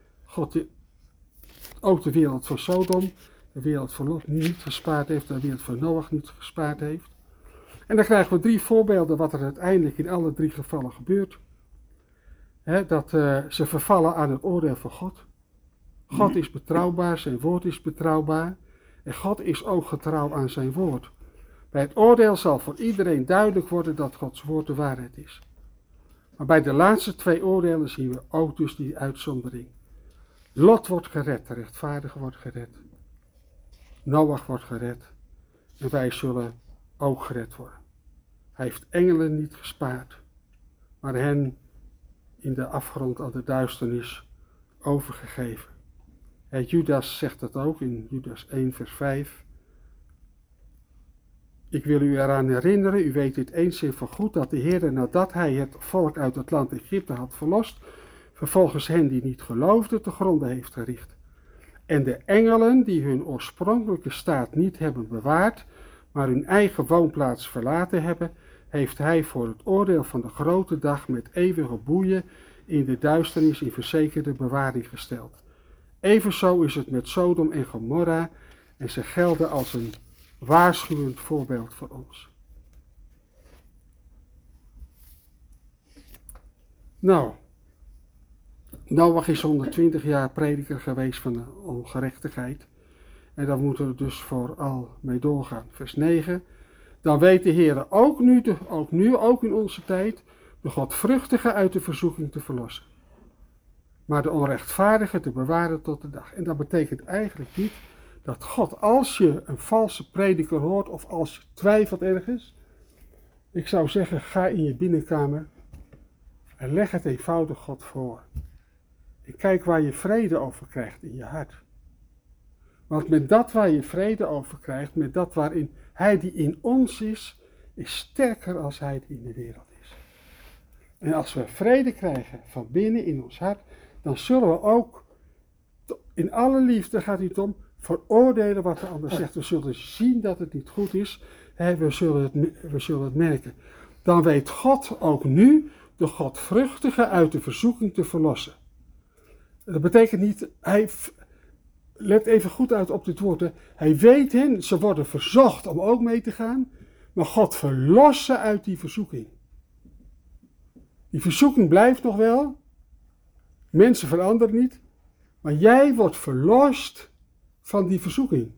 ook de wereld van Sodom, de wereld van Lot niet gespaard heeft, de wereld van Noach niet gespaard heeft. En dan krijgen we 3 voorbeelden wat er uiteindelijk in alle 3 gevallen gebeurt. Dat ze vervallen aan het oordeel van God. God is betrouwbaar, zijn woord is betrouwbaar. En God is ook getrouw aan zijn woord. Bij het oordeel zal voor iedereen duidelijk worden dat Gods woord de waarheid is. Maar bij de laatste 2 oordelen zien we ook dus die uitzondering. Lot wordt gered, de rechtvaardige wordt gered. Noach wordt gered. En wij zullen ook gered worden. Hij heeft engelen niet gespaard, maar hen in de afgrond aan de duisternis overgegeven. Judas zegt dat ook in Judas 1 vers 5. Ik wil u eraan herinneren, u weet dit eens en voorgoed, dat de Heer nadat hij het volk uit het land Egypte had verlost, vervolgens hen die niet geloofden te gronde heeft gericht. En de engelen die hun oorspronkelijke staat niet hebben bewaard, maar hun eigen woonplaats verlaten hebben, heeft hij voor het oordeel van de grote dag met eeuwige boeien in de duisternis in verzekerde bewaring gesteld. Evenzo is het met Sodom en Gomorra en ze gelden als een waarschuwend voorbeeld voor ons. Nou, Noach is 120 jaar prediker geweest van de ongerechtigheid. En daar moeten we dus vooral mee doorgaan. Vers 9. Dan weet de Heer ook in onze tijd, de godvruchtige uit de verzoeking te verlossen. Maar de onrechtvaardige te bewaren tot de dag. En dat betekent eigenlijk niet dat God, als je een valse prediker hoort of als je twijfelt ergens, ik zou zeggen, ga in je binnenkamer, En leg het eenvoudig God voor. En kijk waar je vrede over krijgt in je hart. Want met dat waar je vrede over krijgt, met dat waarin Hij die in ons is sterker als Hij die in de wereld is. En als we vrede krijgen van binnen in ons hart, dan zullen we ook, in alle liefde gaat het om, veroordelen wat de ander zegt. We zullen zien dat het niet goed is. We zullen het merken. Dan weet God ook nu de godvruchtige uit de verzoeking te verlossen. Dat betekent niet, let even goed uit op dit woord. Hij weet hen, ze worden verzocht om ook mee te gaan. Maar God verlost ze uit die verzoeking. Die verzoeking blijft nog wel. Mensen veranderen niet. Maar jij wordt verlost van die verzoeking.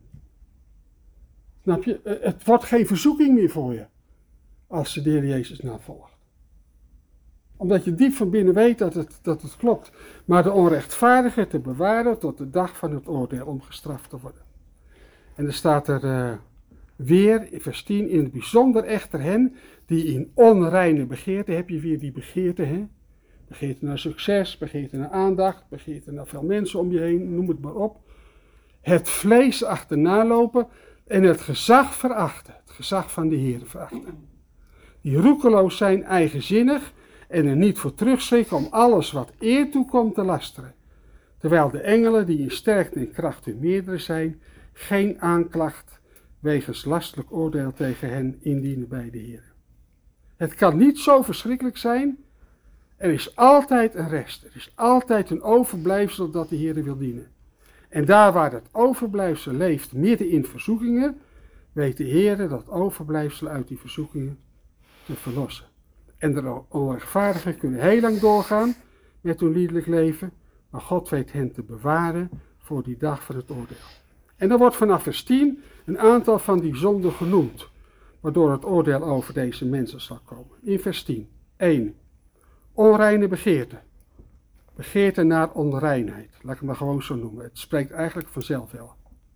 Snap je? Het wordt geen verzoeking meer voor je. Als je de Heer Jezus navolgt. Omdat je diep van binnen weet dat het klopt. Maar de onrechtvaardige te bewaren tot de dag van het oordeel om gestraft te worden. En er staat er weer in vers 10. In het bijzonder echter hen die in onreine begeerte. Heb je weer die begeerte, hè? Begeerte naar succes, begeerte naar aandacht, begeerte naar veel mensen om je heen, noem het maar op. Het vlees achterna lopen en het gezag verachten. Het gezag van de Heer verachten. Die roekeloos zijn, eigenzinnig en er niet voor terugschrikken om alles wat eer toekomt te lasteren. Terwijl de engelen die in sterkte en kracht hun meerdere zijn, geen aanklacht wegens lastelijk oordeel tegen hen indienen bij de Heer. Het kan niet zo verschrikkelijk zijn. Er is altijd een rest. Er is altijd een overblijfsel dat de Heer wil dienen. En daar waar dat overblijfsel leeft midden in verzoekingen, weet de Heer dat overblijfsel uit die verzoekingen te verlossen. En de onrechtvaardigen kunnen heel lang doorgaan met hun liederlijk leven, maar God weet hen te bewaren voor die dag van het oordeel. En dan wordt vanaf vers 10 een aantal van die zonden genoemd, waardoor het oordeel over deze mensen zal komen. In vers 10. 1. Onreine begeerte. Begeerte naar onreinheid. Laat ik het maar gewoon zo noemen. Het spreekt eigenlijk vanzelf wel.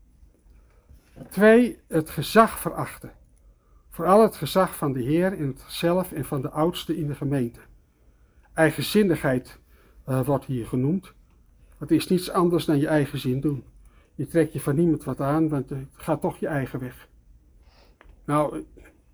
2. Het gezag verachten. Vooral het gezag van de Heer in het zelf en van de oudsten in de gemeente. Eigenzinnigheid wordt hier genoemd. Het is niets anders dan je eigen zin doen. Je trekt je van niemand wat aan, want het gaat toch je eigen weg. Nou,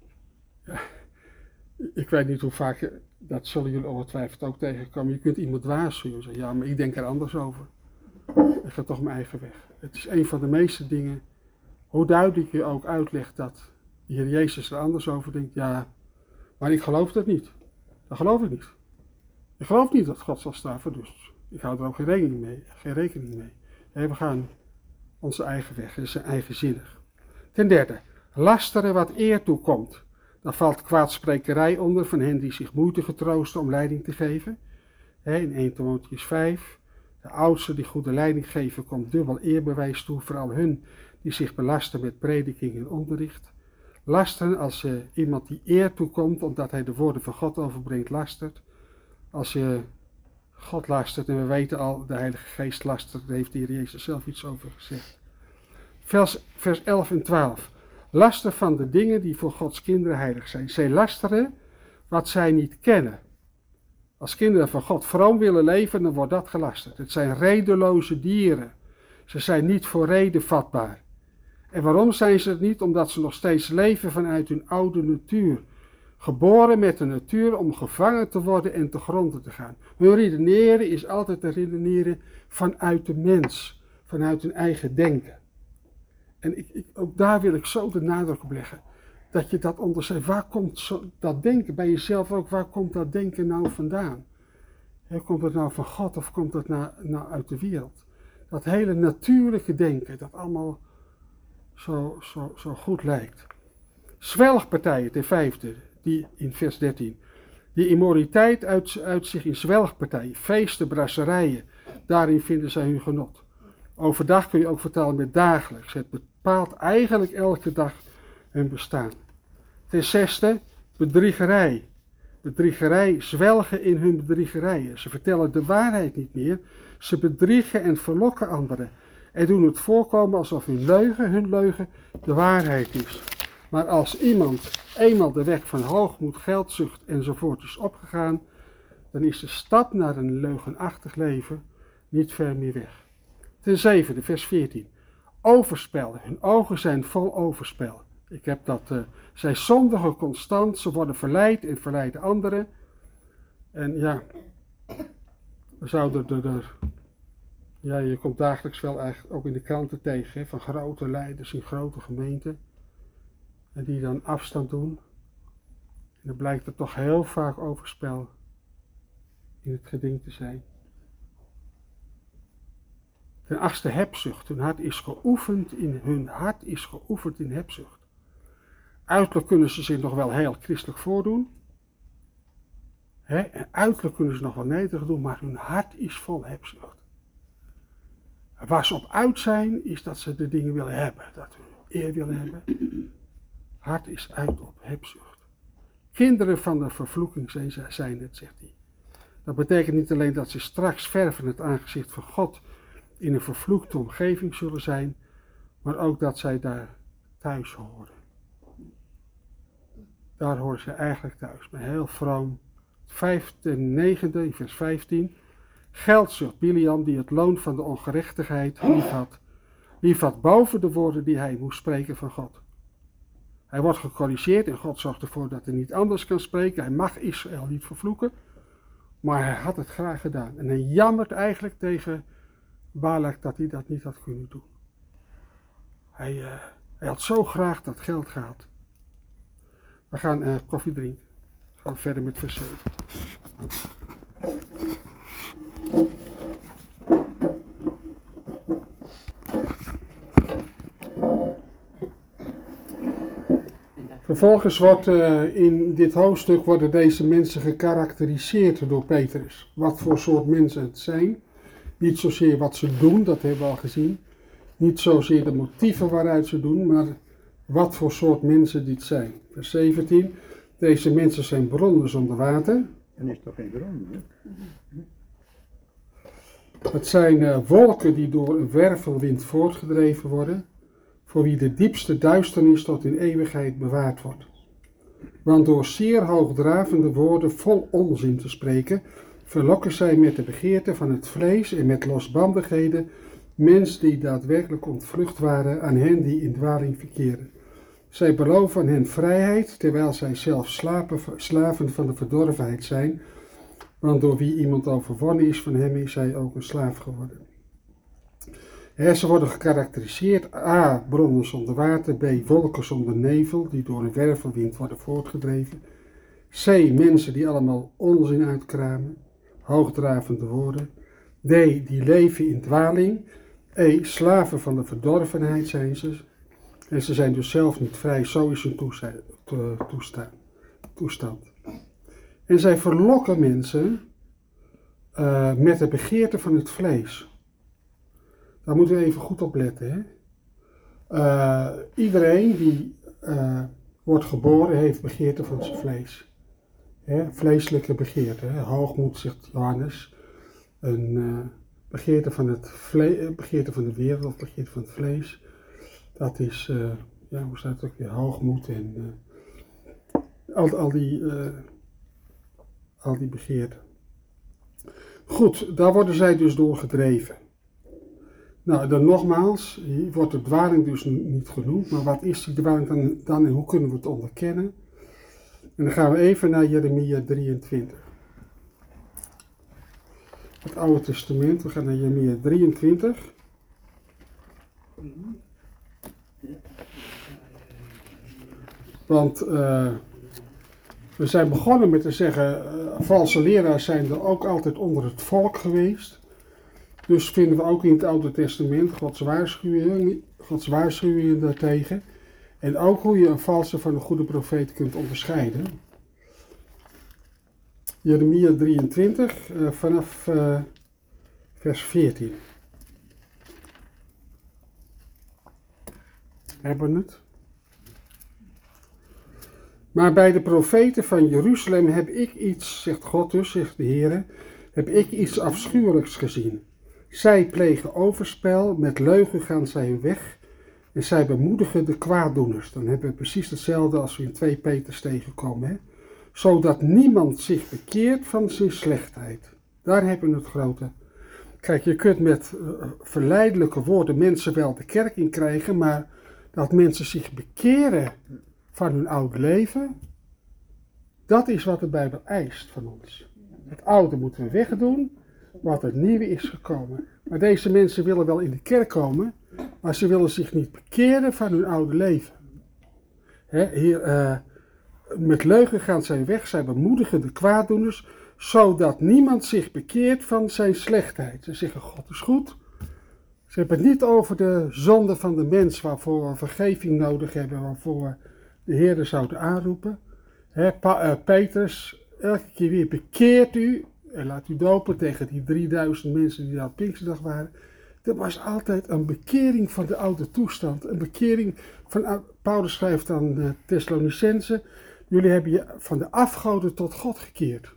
ik weet niet hoe vaak, dat zullen jullie ongetwijfeld ook tegenkomen. Je kunt iemand waarschuwen en zeggen, ja, maar ik denk er anders over. Ik ga toch mijn eigen weg. Het is een van de meeste dingen, hoe duidelijk je ook uitlegt dat de Heer Jezus er anders over denkt. Ja, maar ik geloof dat niet. Dat geloof ik niet. Ik geloof niet dat God zal straffen, dus ik hou er ook geen rekening mee. We gaan onze eigen weg, dat is eigenzinnig. Ten derde, lasteren wat eer toekomt. Dan valt kwaadsprekerij onder van hen die zich moeite getroosten om leiding te geven. In 1 Timotheüs 5, de oudste die goede leiding geven komt dubbel eerbewijs toe, vooral hun die zich belasten met prediking en onderricht. Lasteren als iemand die eer toekomt omdat hij de woorden van God overbrengt lastert. Als je God lastert, en we weten al, de Heilige Geest lastert, daar heeft de Heer Jezus zelf iets over gezegd. Vers 11 en 12. Laster van de dingen die voor Gods kinderen heilig zijn. Zij lasteren wat zij niet kennen. Als kinderen van God vroom willen leven, dan wordt dat gelasterd. Het zijn redeloze dieren. Ze zijn niet voor reden vatbaar. En waarom zijn ze het niet? Omdat ze nog steeds leven vanuit hun oude natuur. Geboren met de natuur om gevangen te worden en te gronden te gaan. Hun redeneren is altijd te redeneren vanuit de mens. Vanuit hun eigen denken. En ook daar wil ik zo de nadruk op leggen. Dat je dat onderzoekt. Waar komt dat denken bij jezelf ook? Waar komt dat denken nou vandaan? Komt het nou van God of komt het nou uit de wereld? Dat hele natuurlijke denken, dat allemaal zo goed lijkt. Zwelgpartijen, ten vijfde, die in vers 13. Die immoraliteit uit zich in zwelgpartijen, feesten, brasserijen. Daarin vinden zij hun genot. Overdag kun je ook vertalen met dagelijks. Het bepaalt eigenlijk elke dag hun bestaan. Ten zesde, bedriegerij. Bedriegerij, zwelgen in hun bedriegerijen. Ze vertellen de waarheid niet meer. Ze bedriegen en verlokken anderen. En doen het voorkomen alsof hun leugen de waarheid is. Maar als iemand eenmaal de weg van hoogmoed, geldzucht enzovoort is opgegaan, dan is de stap naar een leugenachtig leven niet ver meer weg. Ten zevende, vers 14. Overspel. Hun ogen zijn vol overspel. Ik heb dat, zij zondigen constant, ze worden verleid en verleiden anderen. En ja, we zouden ja, je komt dagelijks wel eigenlijk ook in de kranten tegen, hè, van grote leiders in grote gemeenten. En die dan afstand doen. En dan blijkt er toch heel vaak overspel in het geding te zijn. Ten achtste hebzucht. Hun hart is geoefend in hebzucht. Uiterlijk kunnen ze zich nog wel heel christelijk voordoen. Hè? En uiterlijk kunnen ze nog wel nederig doen, maar hun hart is vol hebzucht. Waar ze op uit zijn, is dat ze de dingen willen hebben. Dat ze eer willen hebben. Hart is uit op hebzucht. Kinderen van de vervloeking zijn het, zegt hij. Dat betekent niet alleen dat ze straks ver van het aangezicht van God in een vervloekte omgeving zullen zijn, maar ook dat zij daar thuis horen. Daar horen ze eigenlijk thuis, maar heel vroom. 9e, in vers 15. Geldzucht, Biliam die het loon van de ongerechtigheid lief had boven de woorden die hij moest spreken van God. Hij wordt gecorrigeerd en God zorgt ervoor dat hij niet anders kan spreken. Hij mag Israël niet vervloeken, maar hij had het graag gedaan. En hij jammert eigenlijk tegen Balak dat hij dat niet had kunnen doen. Hij had zo graag dat geld gehad. We gaan koffie drinken. We gaan verder met vers 7. Vervolgens wordt in dit hoofdstuk worden deze mensen gekarakteriseerd door Petrus. Wat voor soort mensen het zijn. Niet zozeer wat ze doen, dat hebben we al gezien. Niet zozeer de motieven waaruit ze doen, maar wat voor soort mensen dit zijn. Vers 17. Deze mensen zijn bronnen zonder water. En is toch geen bron, hè? Het zijn wolken die door een wervelwind voortgedreven worden, voor wie de diepste duisternis tot in eeuwigheid bewaard wordt. Want door zeer hoogdravende woorden vol onzin te spreken, verlokken zij met de begeerte van het vlees en met losbandigheden mensen die daadwerkelijk ontvlucht waren aan hen die in dwaling verkeren. Zij beloven aan hen vrijheid, terwijl zij zelf slaven van de verdorvenheid zijn, want door wie iemand overwonnen is, van hem is hij ook een slaaf geworden. Ze worden gekarakteriseerd: A. Bronnen zonder water, B. Wolken zonder nevel, die door een wervelwind worden voortgedreven. C. Mensen die allemaal onzin uitkramen, hoogdravende woorden. D. Die leven in dwaling. E. Slaven van de verdorvenheid zijn ze. En ze zijn dus zelf niet vrij, zo is hun toestand. En zij verlokken mensen met de begeerte van het vlees. Daar moeten we even goed op letten. Hè? Iedereen die wordt geboren heeft begeerte van zijn vlees. Hè? Vleeselijke begeerte. Hè? Hoogmoed, zegt Johannes. Een begeerte van begeerte van de wereld, begeerte van het vlees. Dat is, hoe staat het ook weer, hoogmoed en al die begeerten. Goed, daar worden zij dus door gedreven. Nou, dan nogmaals, hier wordt de dwaling dus niet genoemd, maar wat is die dwaling dan en hoe kunnen we het onderkennen? En dan gaan we even naar Jeremia 23. Het Oude Testament, we gaan naar Jeremia 23. Want we zijn begonnen met te zeggen, valse leraars zijn er ook altijd onder het volk geweest. Dus vinden we ook in het Oude Testament Gods waarschuwingen daartegen. En ook hoe je een valse van een goede profeet kunt onderscheiden. Jeremia 23 vanaf vers 14. Hebben we het? Maar bij de profeten van Jeruzalem heb ik iets, zegt God dus, zegt de Heer, heb ik iets afschuwelijks gezien. Zij plegen overspel, met leugen gaan zij hun weg en zij bemoedigen de kwaaddoeners. Dan hebben we precies hetzelfde als we in 2 Petrus tegenkomen. Hè? zodat niemand zich bekeert van zijn slechtheid. Daar hebben we het grote. Kijk, je kunt met verleidelijke woorden mensen wel de kerk in krijgen, maar dat mensen zich bekeren van hun oude leven, dat is wat de Bijbel eist van ons. Het oude moeten we wegdoen, wat het nieuwe is gekomen. Maar deze mensen willen wel in de kerk komen, maar ze willen zich niet bekeren van hun oude leven. Met leugen gaan zij weg, zij bemoedigen de kwaaddoeners, zodat niemand zich bekeert van zijn slechtheid. Ze zeggen God is goed. Ze hebben het niet over de zonde van de mens waarvoor we vergeving nodig hebben, waarvoor we de Heer zouden aanroepen. Petrus, elke keer weer bekeert u en laat u dopen tegen die 3000 mensen die daar op Pinksterdag waren. Er was altijd een bekering van de oude toestand. Een bekering van, Paulus schrijft aan de Thessalonicenzen, jullie hebben je van de afgoden tot God gekeerd.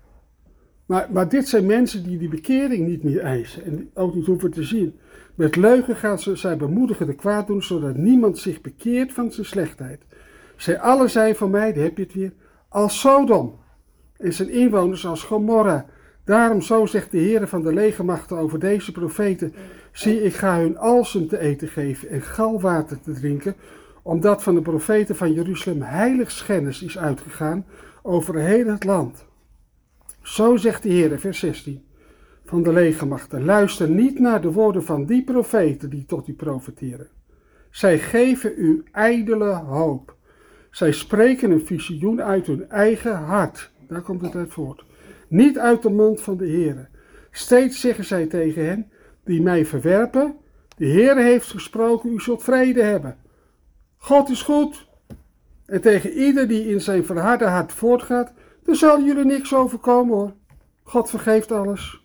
Maar dit zijn mensen die die bekering niet meer eisen en ook niet hoeven te zien. Met leugen gaan zij bemoedigen de kwaaddoeners, zodat niemand zich bekeert van zijn slechtheid. Zij allen zijn van mij, daar heb je het weer, als Sodom en zijn inwoners als Gomorra. Daarom zo zegt de Heer van de legermachten over deze profeten, zie ik ga hun alsem te eten geven en galwater te drinken, omdat van de profeten van Jeruzalem heilig schennis is uitgegaan over heel het land. Zo zegt de Heer, vers 16, van de legermachten, luister niet naar de woorden van die profeten die tot u profeteren. Zij geven u ijdele hoop. Zij spreken een visioen uit hun eigen hart. Daar komt het uit voort. Niet uit de mond van de Heer. Steeds zeggen zij tegen hen die mij verwerpen, de Heer heeft gesproken, u zult vrede hebben. God is goed. En tegen ieder die in zijn verharde hart voortgaat, er zal jullie niks overkomen hoor. God vergeeft alles.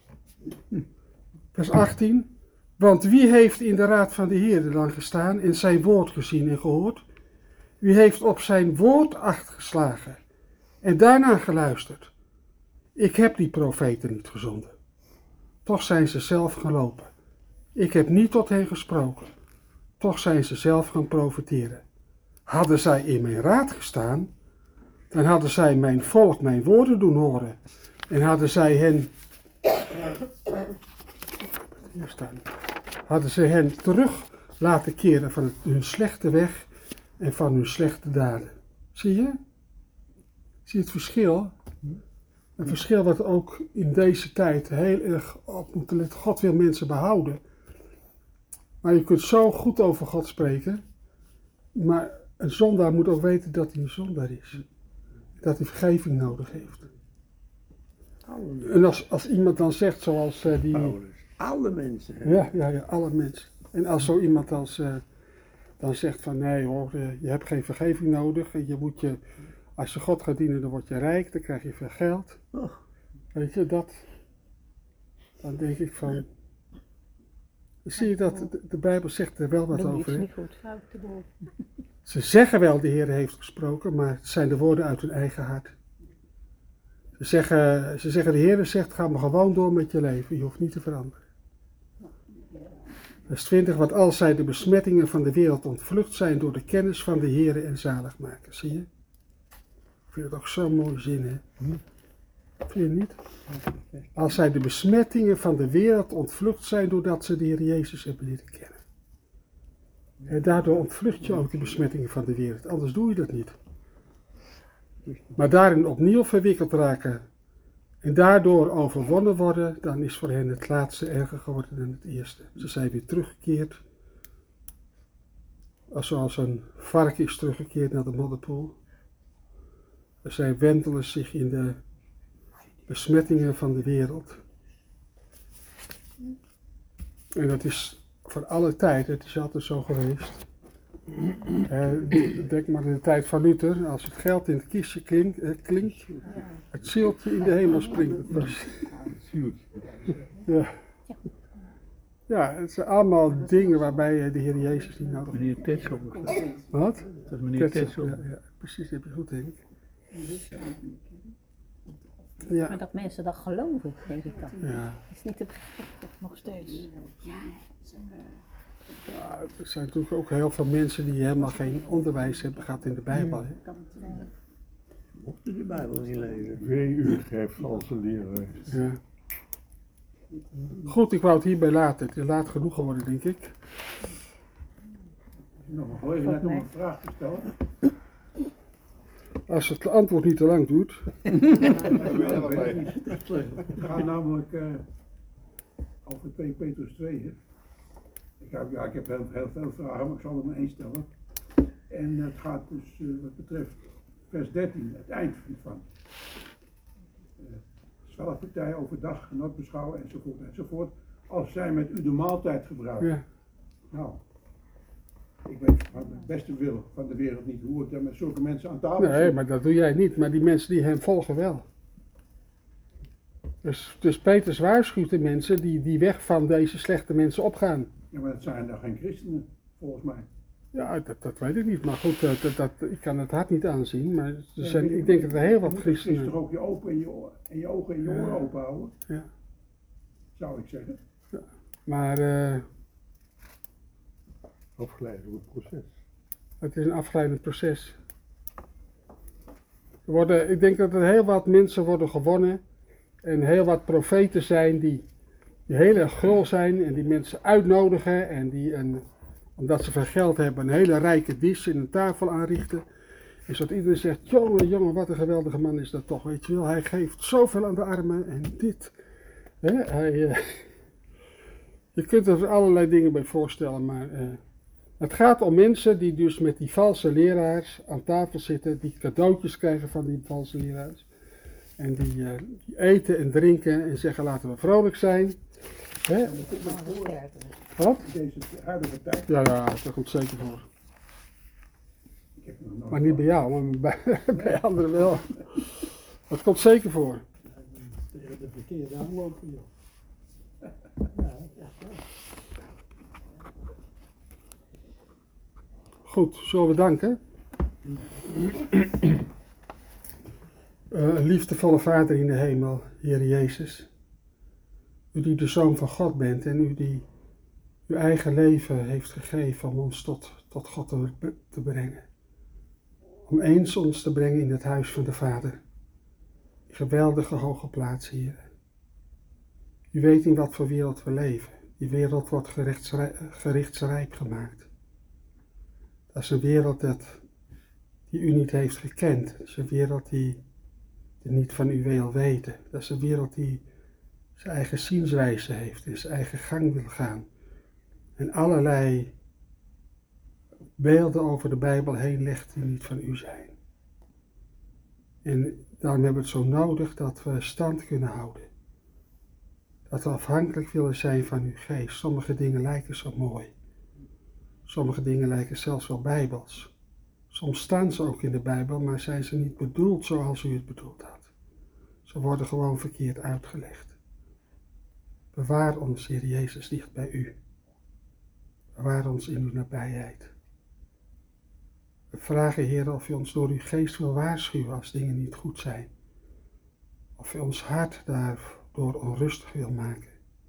Vers 18. Want wie heeft in de raad van de Heer dan gestaan en zijn woord gezien en gehoord? Wie heeft op zijn woord acht geslagen en daarna geluisterd? Ik heb die profeten niet gezonden. Toch zijn ze zelf gelopen. Ik heb niet tot hen gesproken. Toch zijn ze zelf gaan profeteren. Hadden zij in mijn raad gestaan, dan hadden zij mijn volk mijn woorden doen horen. En hadden zij hen, hadden zij hen terug laten keren van hun slechte weg en van hun slechte daden. Zie je? Zie je het verschil? Een verschil wat ook in deze tijd heel erg op moet letten. God wil mensen behouden. Maar je kunt zo goed over God spreken. Maar een zondaar moet ook weten dat hij een zondaar is. Dat hij vergeving nodig heeft. En als iemand dan zegt zoals die... Alle mensen. Ja, alle mensen. En als zo iemand dan zegt van nee hoor, je hebt geen vergeving nodig. En als je God gaat dienen dan word je rijk, dan krijg je veel geld. Weet je, dat... Dan denk ik van... Zie je dat de Bijbel zegt er wel wat over. Ze zeggen wel de Heer heeft gesproken, maar het zijn de woorden uit hun eigen hart. Ze zeggen de Heer zegt, ga maar gewoon door met je leven, je hoeft niet te veranderen. Vers 20, want als zij de besmettingen van de wereld ontvlucht zijn door de kennis van de Heer en zaligmaker. Zie je? Ik vind het ook zo'n mooie zin, hè? Vind je niet? Als zij de besmettingen van de wereld ontvlucht zijn doordat ze de Heer Jezus hebben leren kennen. En daardoor ontvlucht je ook de besmettingen van de wereld, anders doe je dat niet. Maar daarin opnieuw verwikkeld raken en daardoor overwonnen worden, dan is voor hen het laatste erger geworden dan het eerste. Ze zijn weer teruggekeerd, zoals een varken is teruggekeerd naar de modderpoel. Zij wentelen zich in de besmettingen van de wereld. En dat is voor alle tijd, het is altijd zo geweest. Denk maar in de tijd van Luther, als het geld in het kistje klinkt, het zieltje in de hemel springt. Ja, het zijn allemaal dingen waarbij je de Heer Jezus niet nodig Meneer Tetzel. Wat? Dat is meneer Tetzel. Ja, precies, heb je goed, denk ik. Ja. Maar dat mensen dat geloven, denk ik dan. Ja. Is niet te begrijpen, nog steeds. Ja, er zijn natuurlijk ook heel veel mensen die helemaal geen onderwijs hebben gehad in de Bijbel. Hè? Mocht u de Bijbel niet lezen? VU heeft valse leraars. Ja. Goed, ik wou het hierbij laten. Het is laat genoeg geworden, denk ik. Nog een gelegenheid om een vraag te stellen. Als het antwoord niet te lang duurt. Het gaat namelijk over 2 Petrus 2. Hè. Ik heb heel veel vragen, maar ik zal er maar één stellen. En het gaat dus wat betreft vers 13, het eind van. Spelpartij overdag, genot beschouwen enzovoort enzovoort. Als zij met u de maaltijd gebruiken. Ja. Nou, ik weet van het beste wil van de wereld niet hoe het dan met zulke mensen aan tafel Nee, zit. maar dat doe jij niet. Maar die mensen die hem volgen wel. Dus Petrus waarschuwt de mensen die weg van deze slechte mensen opgaan. Ja, maar dat zijn dan geen christenen, volgens mij. Ja, dat weet ik niet. Maar goed, ik kan het hart niet aanzien. Maar ik denk dat er heel wat Het is christenen... toch ook je ogen en je ogen en je oren open houden, Ja. zou ik zeggen. Maar Afgeleidelijk proces. het is een afgeleidend proces. Ik denk dat er heel wat mensen worden gewonnen. En heel wat profeten zijn die heel erg gul zijn. En die mensen uitnodigen. En die omdat ze veel geld hebben een hele rijke dis in een tafel aanrichten. En zodat iedereen zegt, jongen, wat een geweldige man is dat toch. Weet je wel, hij geeft zoveel aan de armen en dit. Hè? Je kunt er allerlei dingen bij voorstellen, maar het gaat om mensen die dus met die valse leraars aan tafel zitten, die cadeautjes krijgen van die valse leraars. En die eten en drinken en zeggen laten we vrolijk zijn. Hè? Wat? In deze huidige tijd. Ja, dat komt zeker voor. Ik heb nog nooit Maar niet bij jou, maar bij anderen wel. Dat komt zeker voor. Tegen de verkeerde aanlopen, joh. Goed, zullen we danken? Liefdevolle Vader in de hemel, Heer Jezus. U die de Zoon van God bent en u die uw eigen leven heeft gegeven om ons tot God te brengen. Om eens ons te brengen in het huis van de Vader. Die geweldige hoge plaats, Heer. U weet in wat voor wereld we leven. Die wereld wordt gerichtsrijp gemaakt. Dat is een wereld die u niet heeft gekend. Dat is een wereld die niet van u wil weten. Dat is een wereld die zijn eigen zienswijze heeft en zijn eigen gang wil gaan. En allerlei beelden over de Bijbel heen legt die niet van u zijn. En daarom hebben we het zo nodig dat we stand kunnen houden. Dat we afhankelijk willen zijn van uw geest. Sommige dingen lijken zo mooi. Sommige dingen lijken zelfs wel bijbels. Soms staan ze ook in de Bijbel, maar zijn ze niet bedoeld zoals u het bedoeld had. Ze worden gewoon verkeerd uitgelegd. Bewaar ons, Heer Jezus, dicht bij u. Bewaar ons in uw nabijheid. We vragen, Heer, of u ons door uw geest wil waarschuwen als dingen niet goed zijn. Of u ons hart daardoor onrustig wil maken.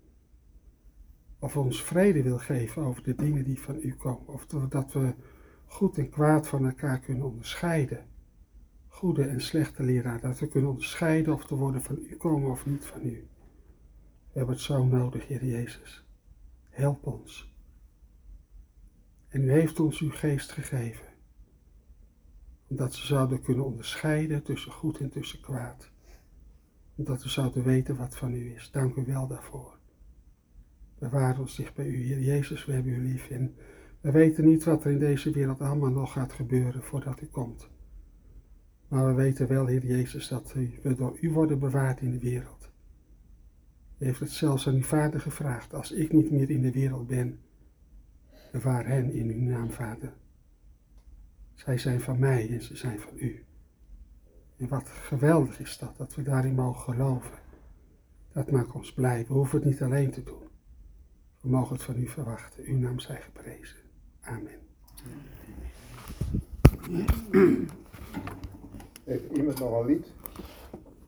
Of u ons vrede wil geven over de dingen die van u komen. Of dat we goed en kwaad van elkaar kunnen onderscheiden. Goede en slechte leraar. Dat we kunnen onderscheiden of de woorden van u komen of niet van u. We hebben het zo nodig, Heer Jezus. Help ons. En u heeft ons uw geest gegeven. Omdat ze zouden kunnen onderscheiden tussen goed en tussen kwaad. Omdat we zouden weten wat van u is. Dank u wel daarvoor. Bewaar ons dicht bij u, Heer Jezus, we hebben u lief. En we weten niet wat er in deze wereld allemaal nog gaat gebeuren voordat u komt. Maar we weten wel, Heer Jezus, dat we door u worden bewaard in de wereld. U heeft het zelfs aan uw Vader gevraagd. Als ik niet meer in de wereld ben, bewaar hen in uw naam, Vader. Zij zijn van mij en ze zijn van u. En wat geweldig is dat we daarin mogen geloven. Dat maakt ons blij. We hoeven het niet alleen te doen. We mogen het van u verwachten. Uw naam zij geprezen. Amen. Heeft iemand nog een lied?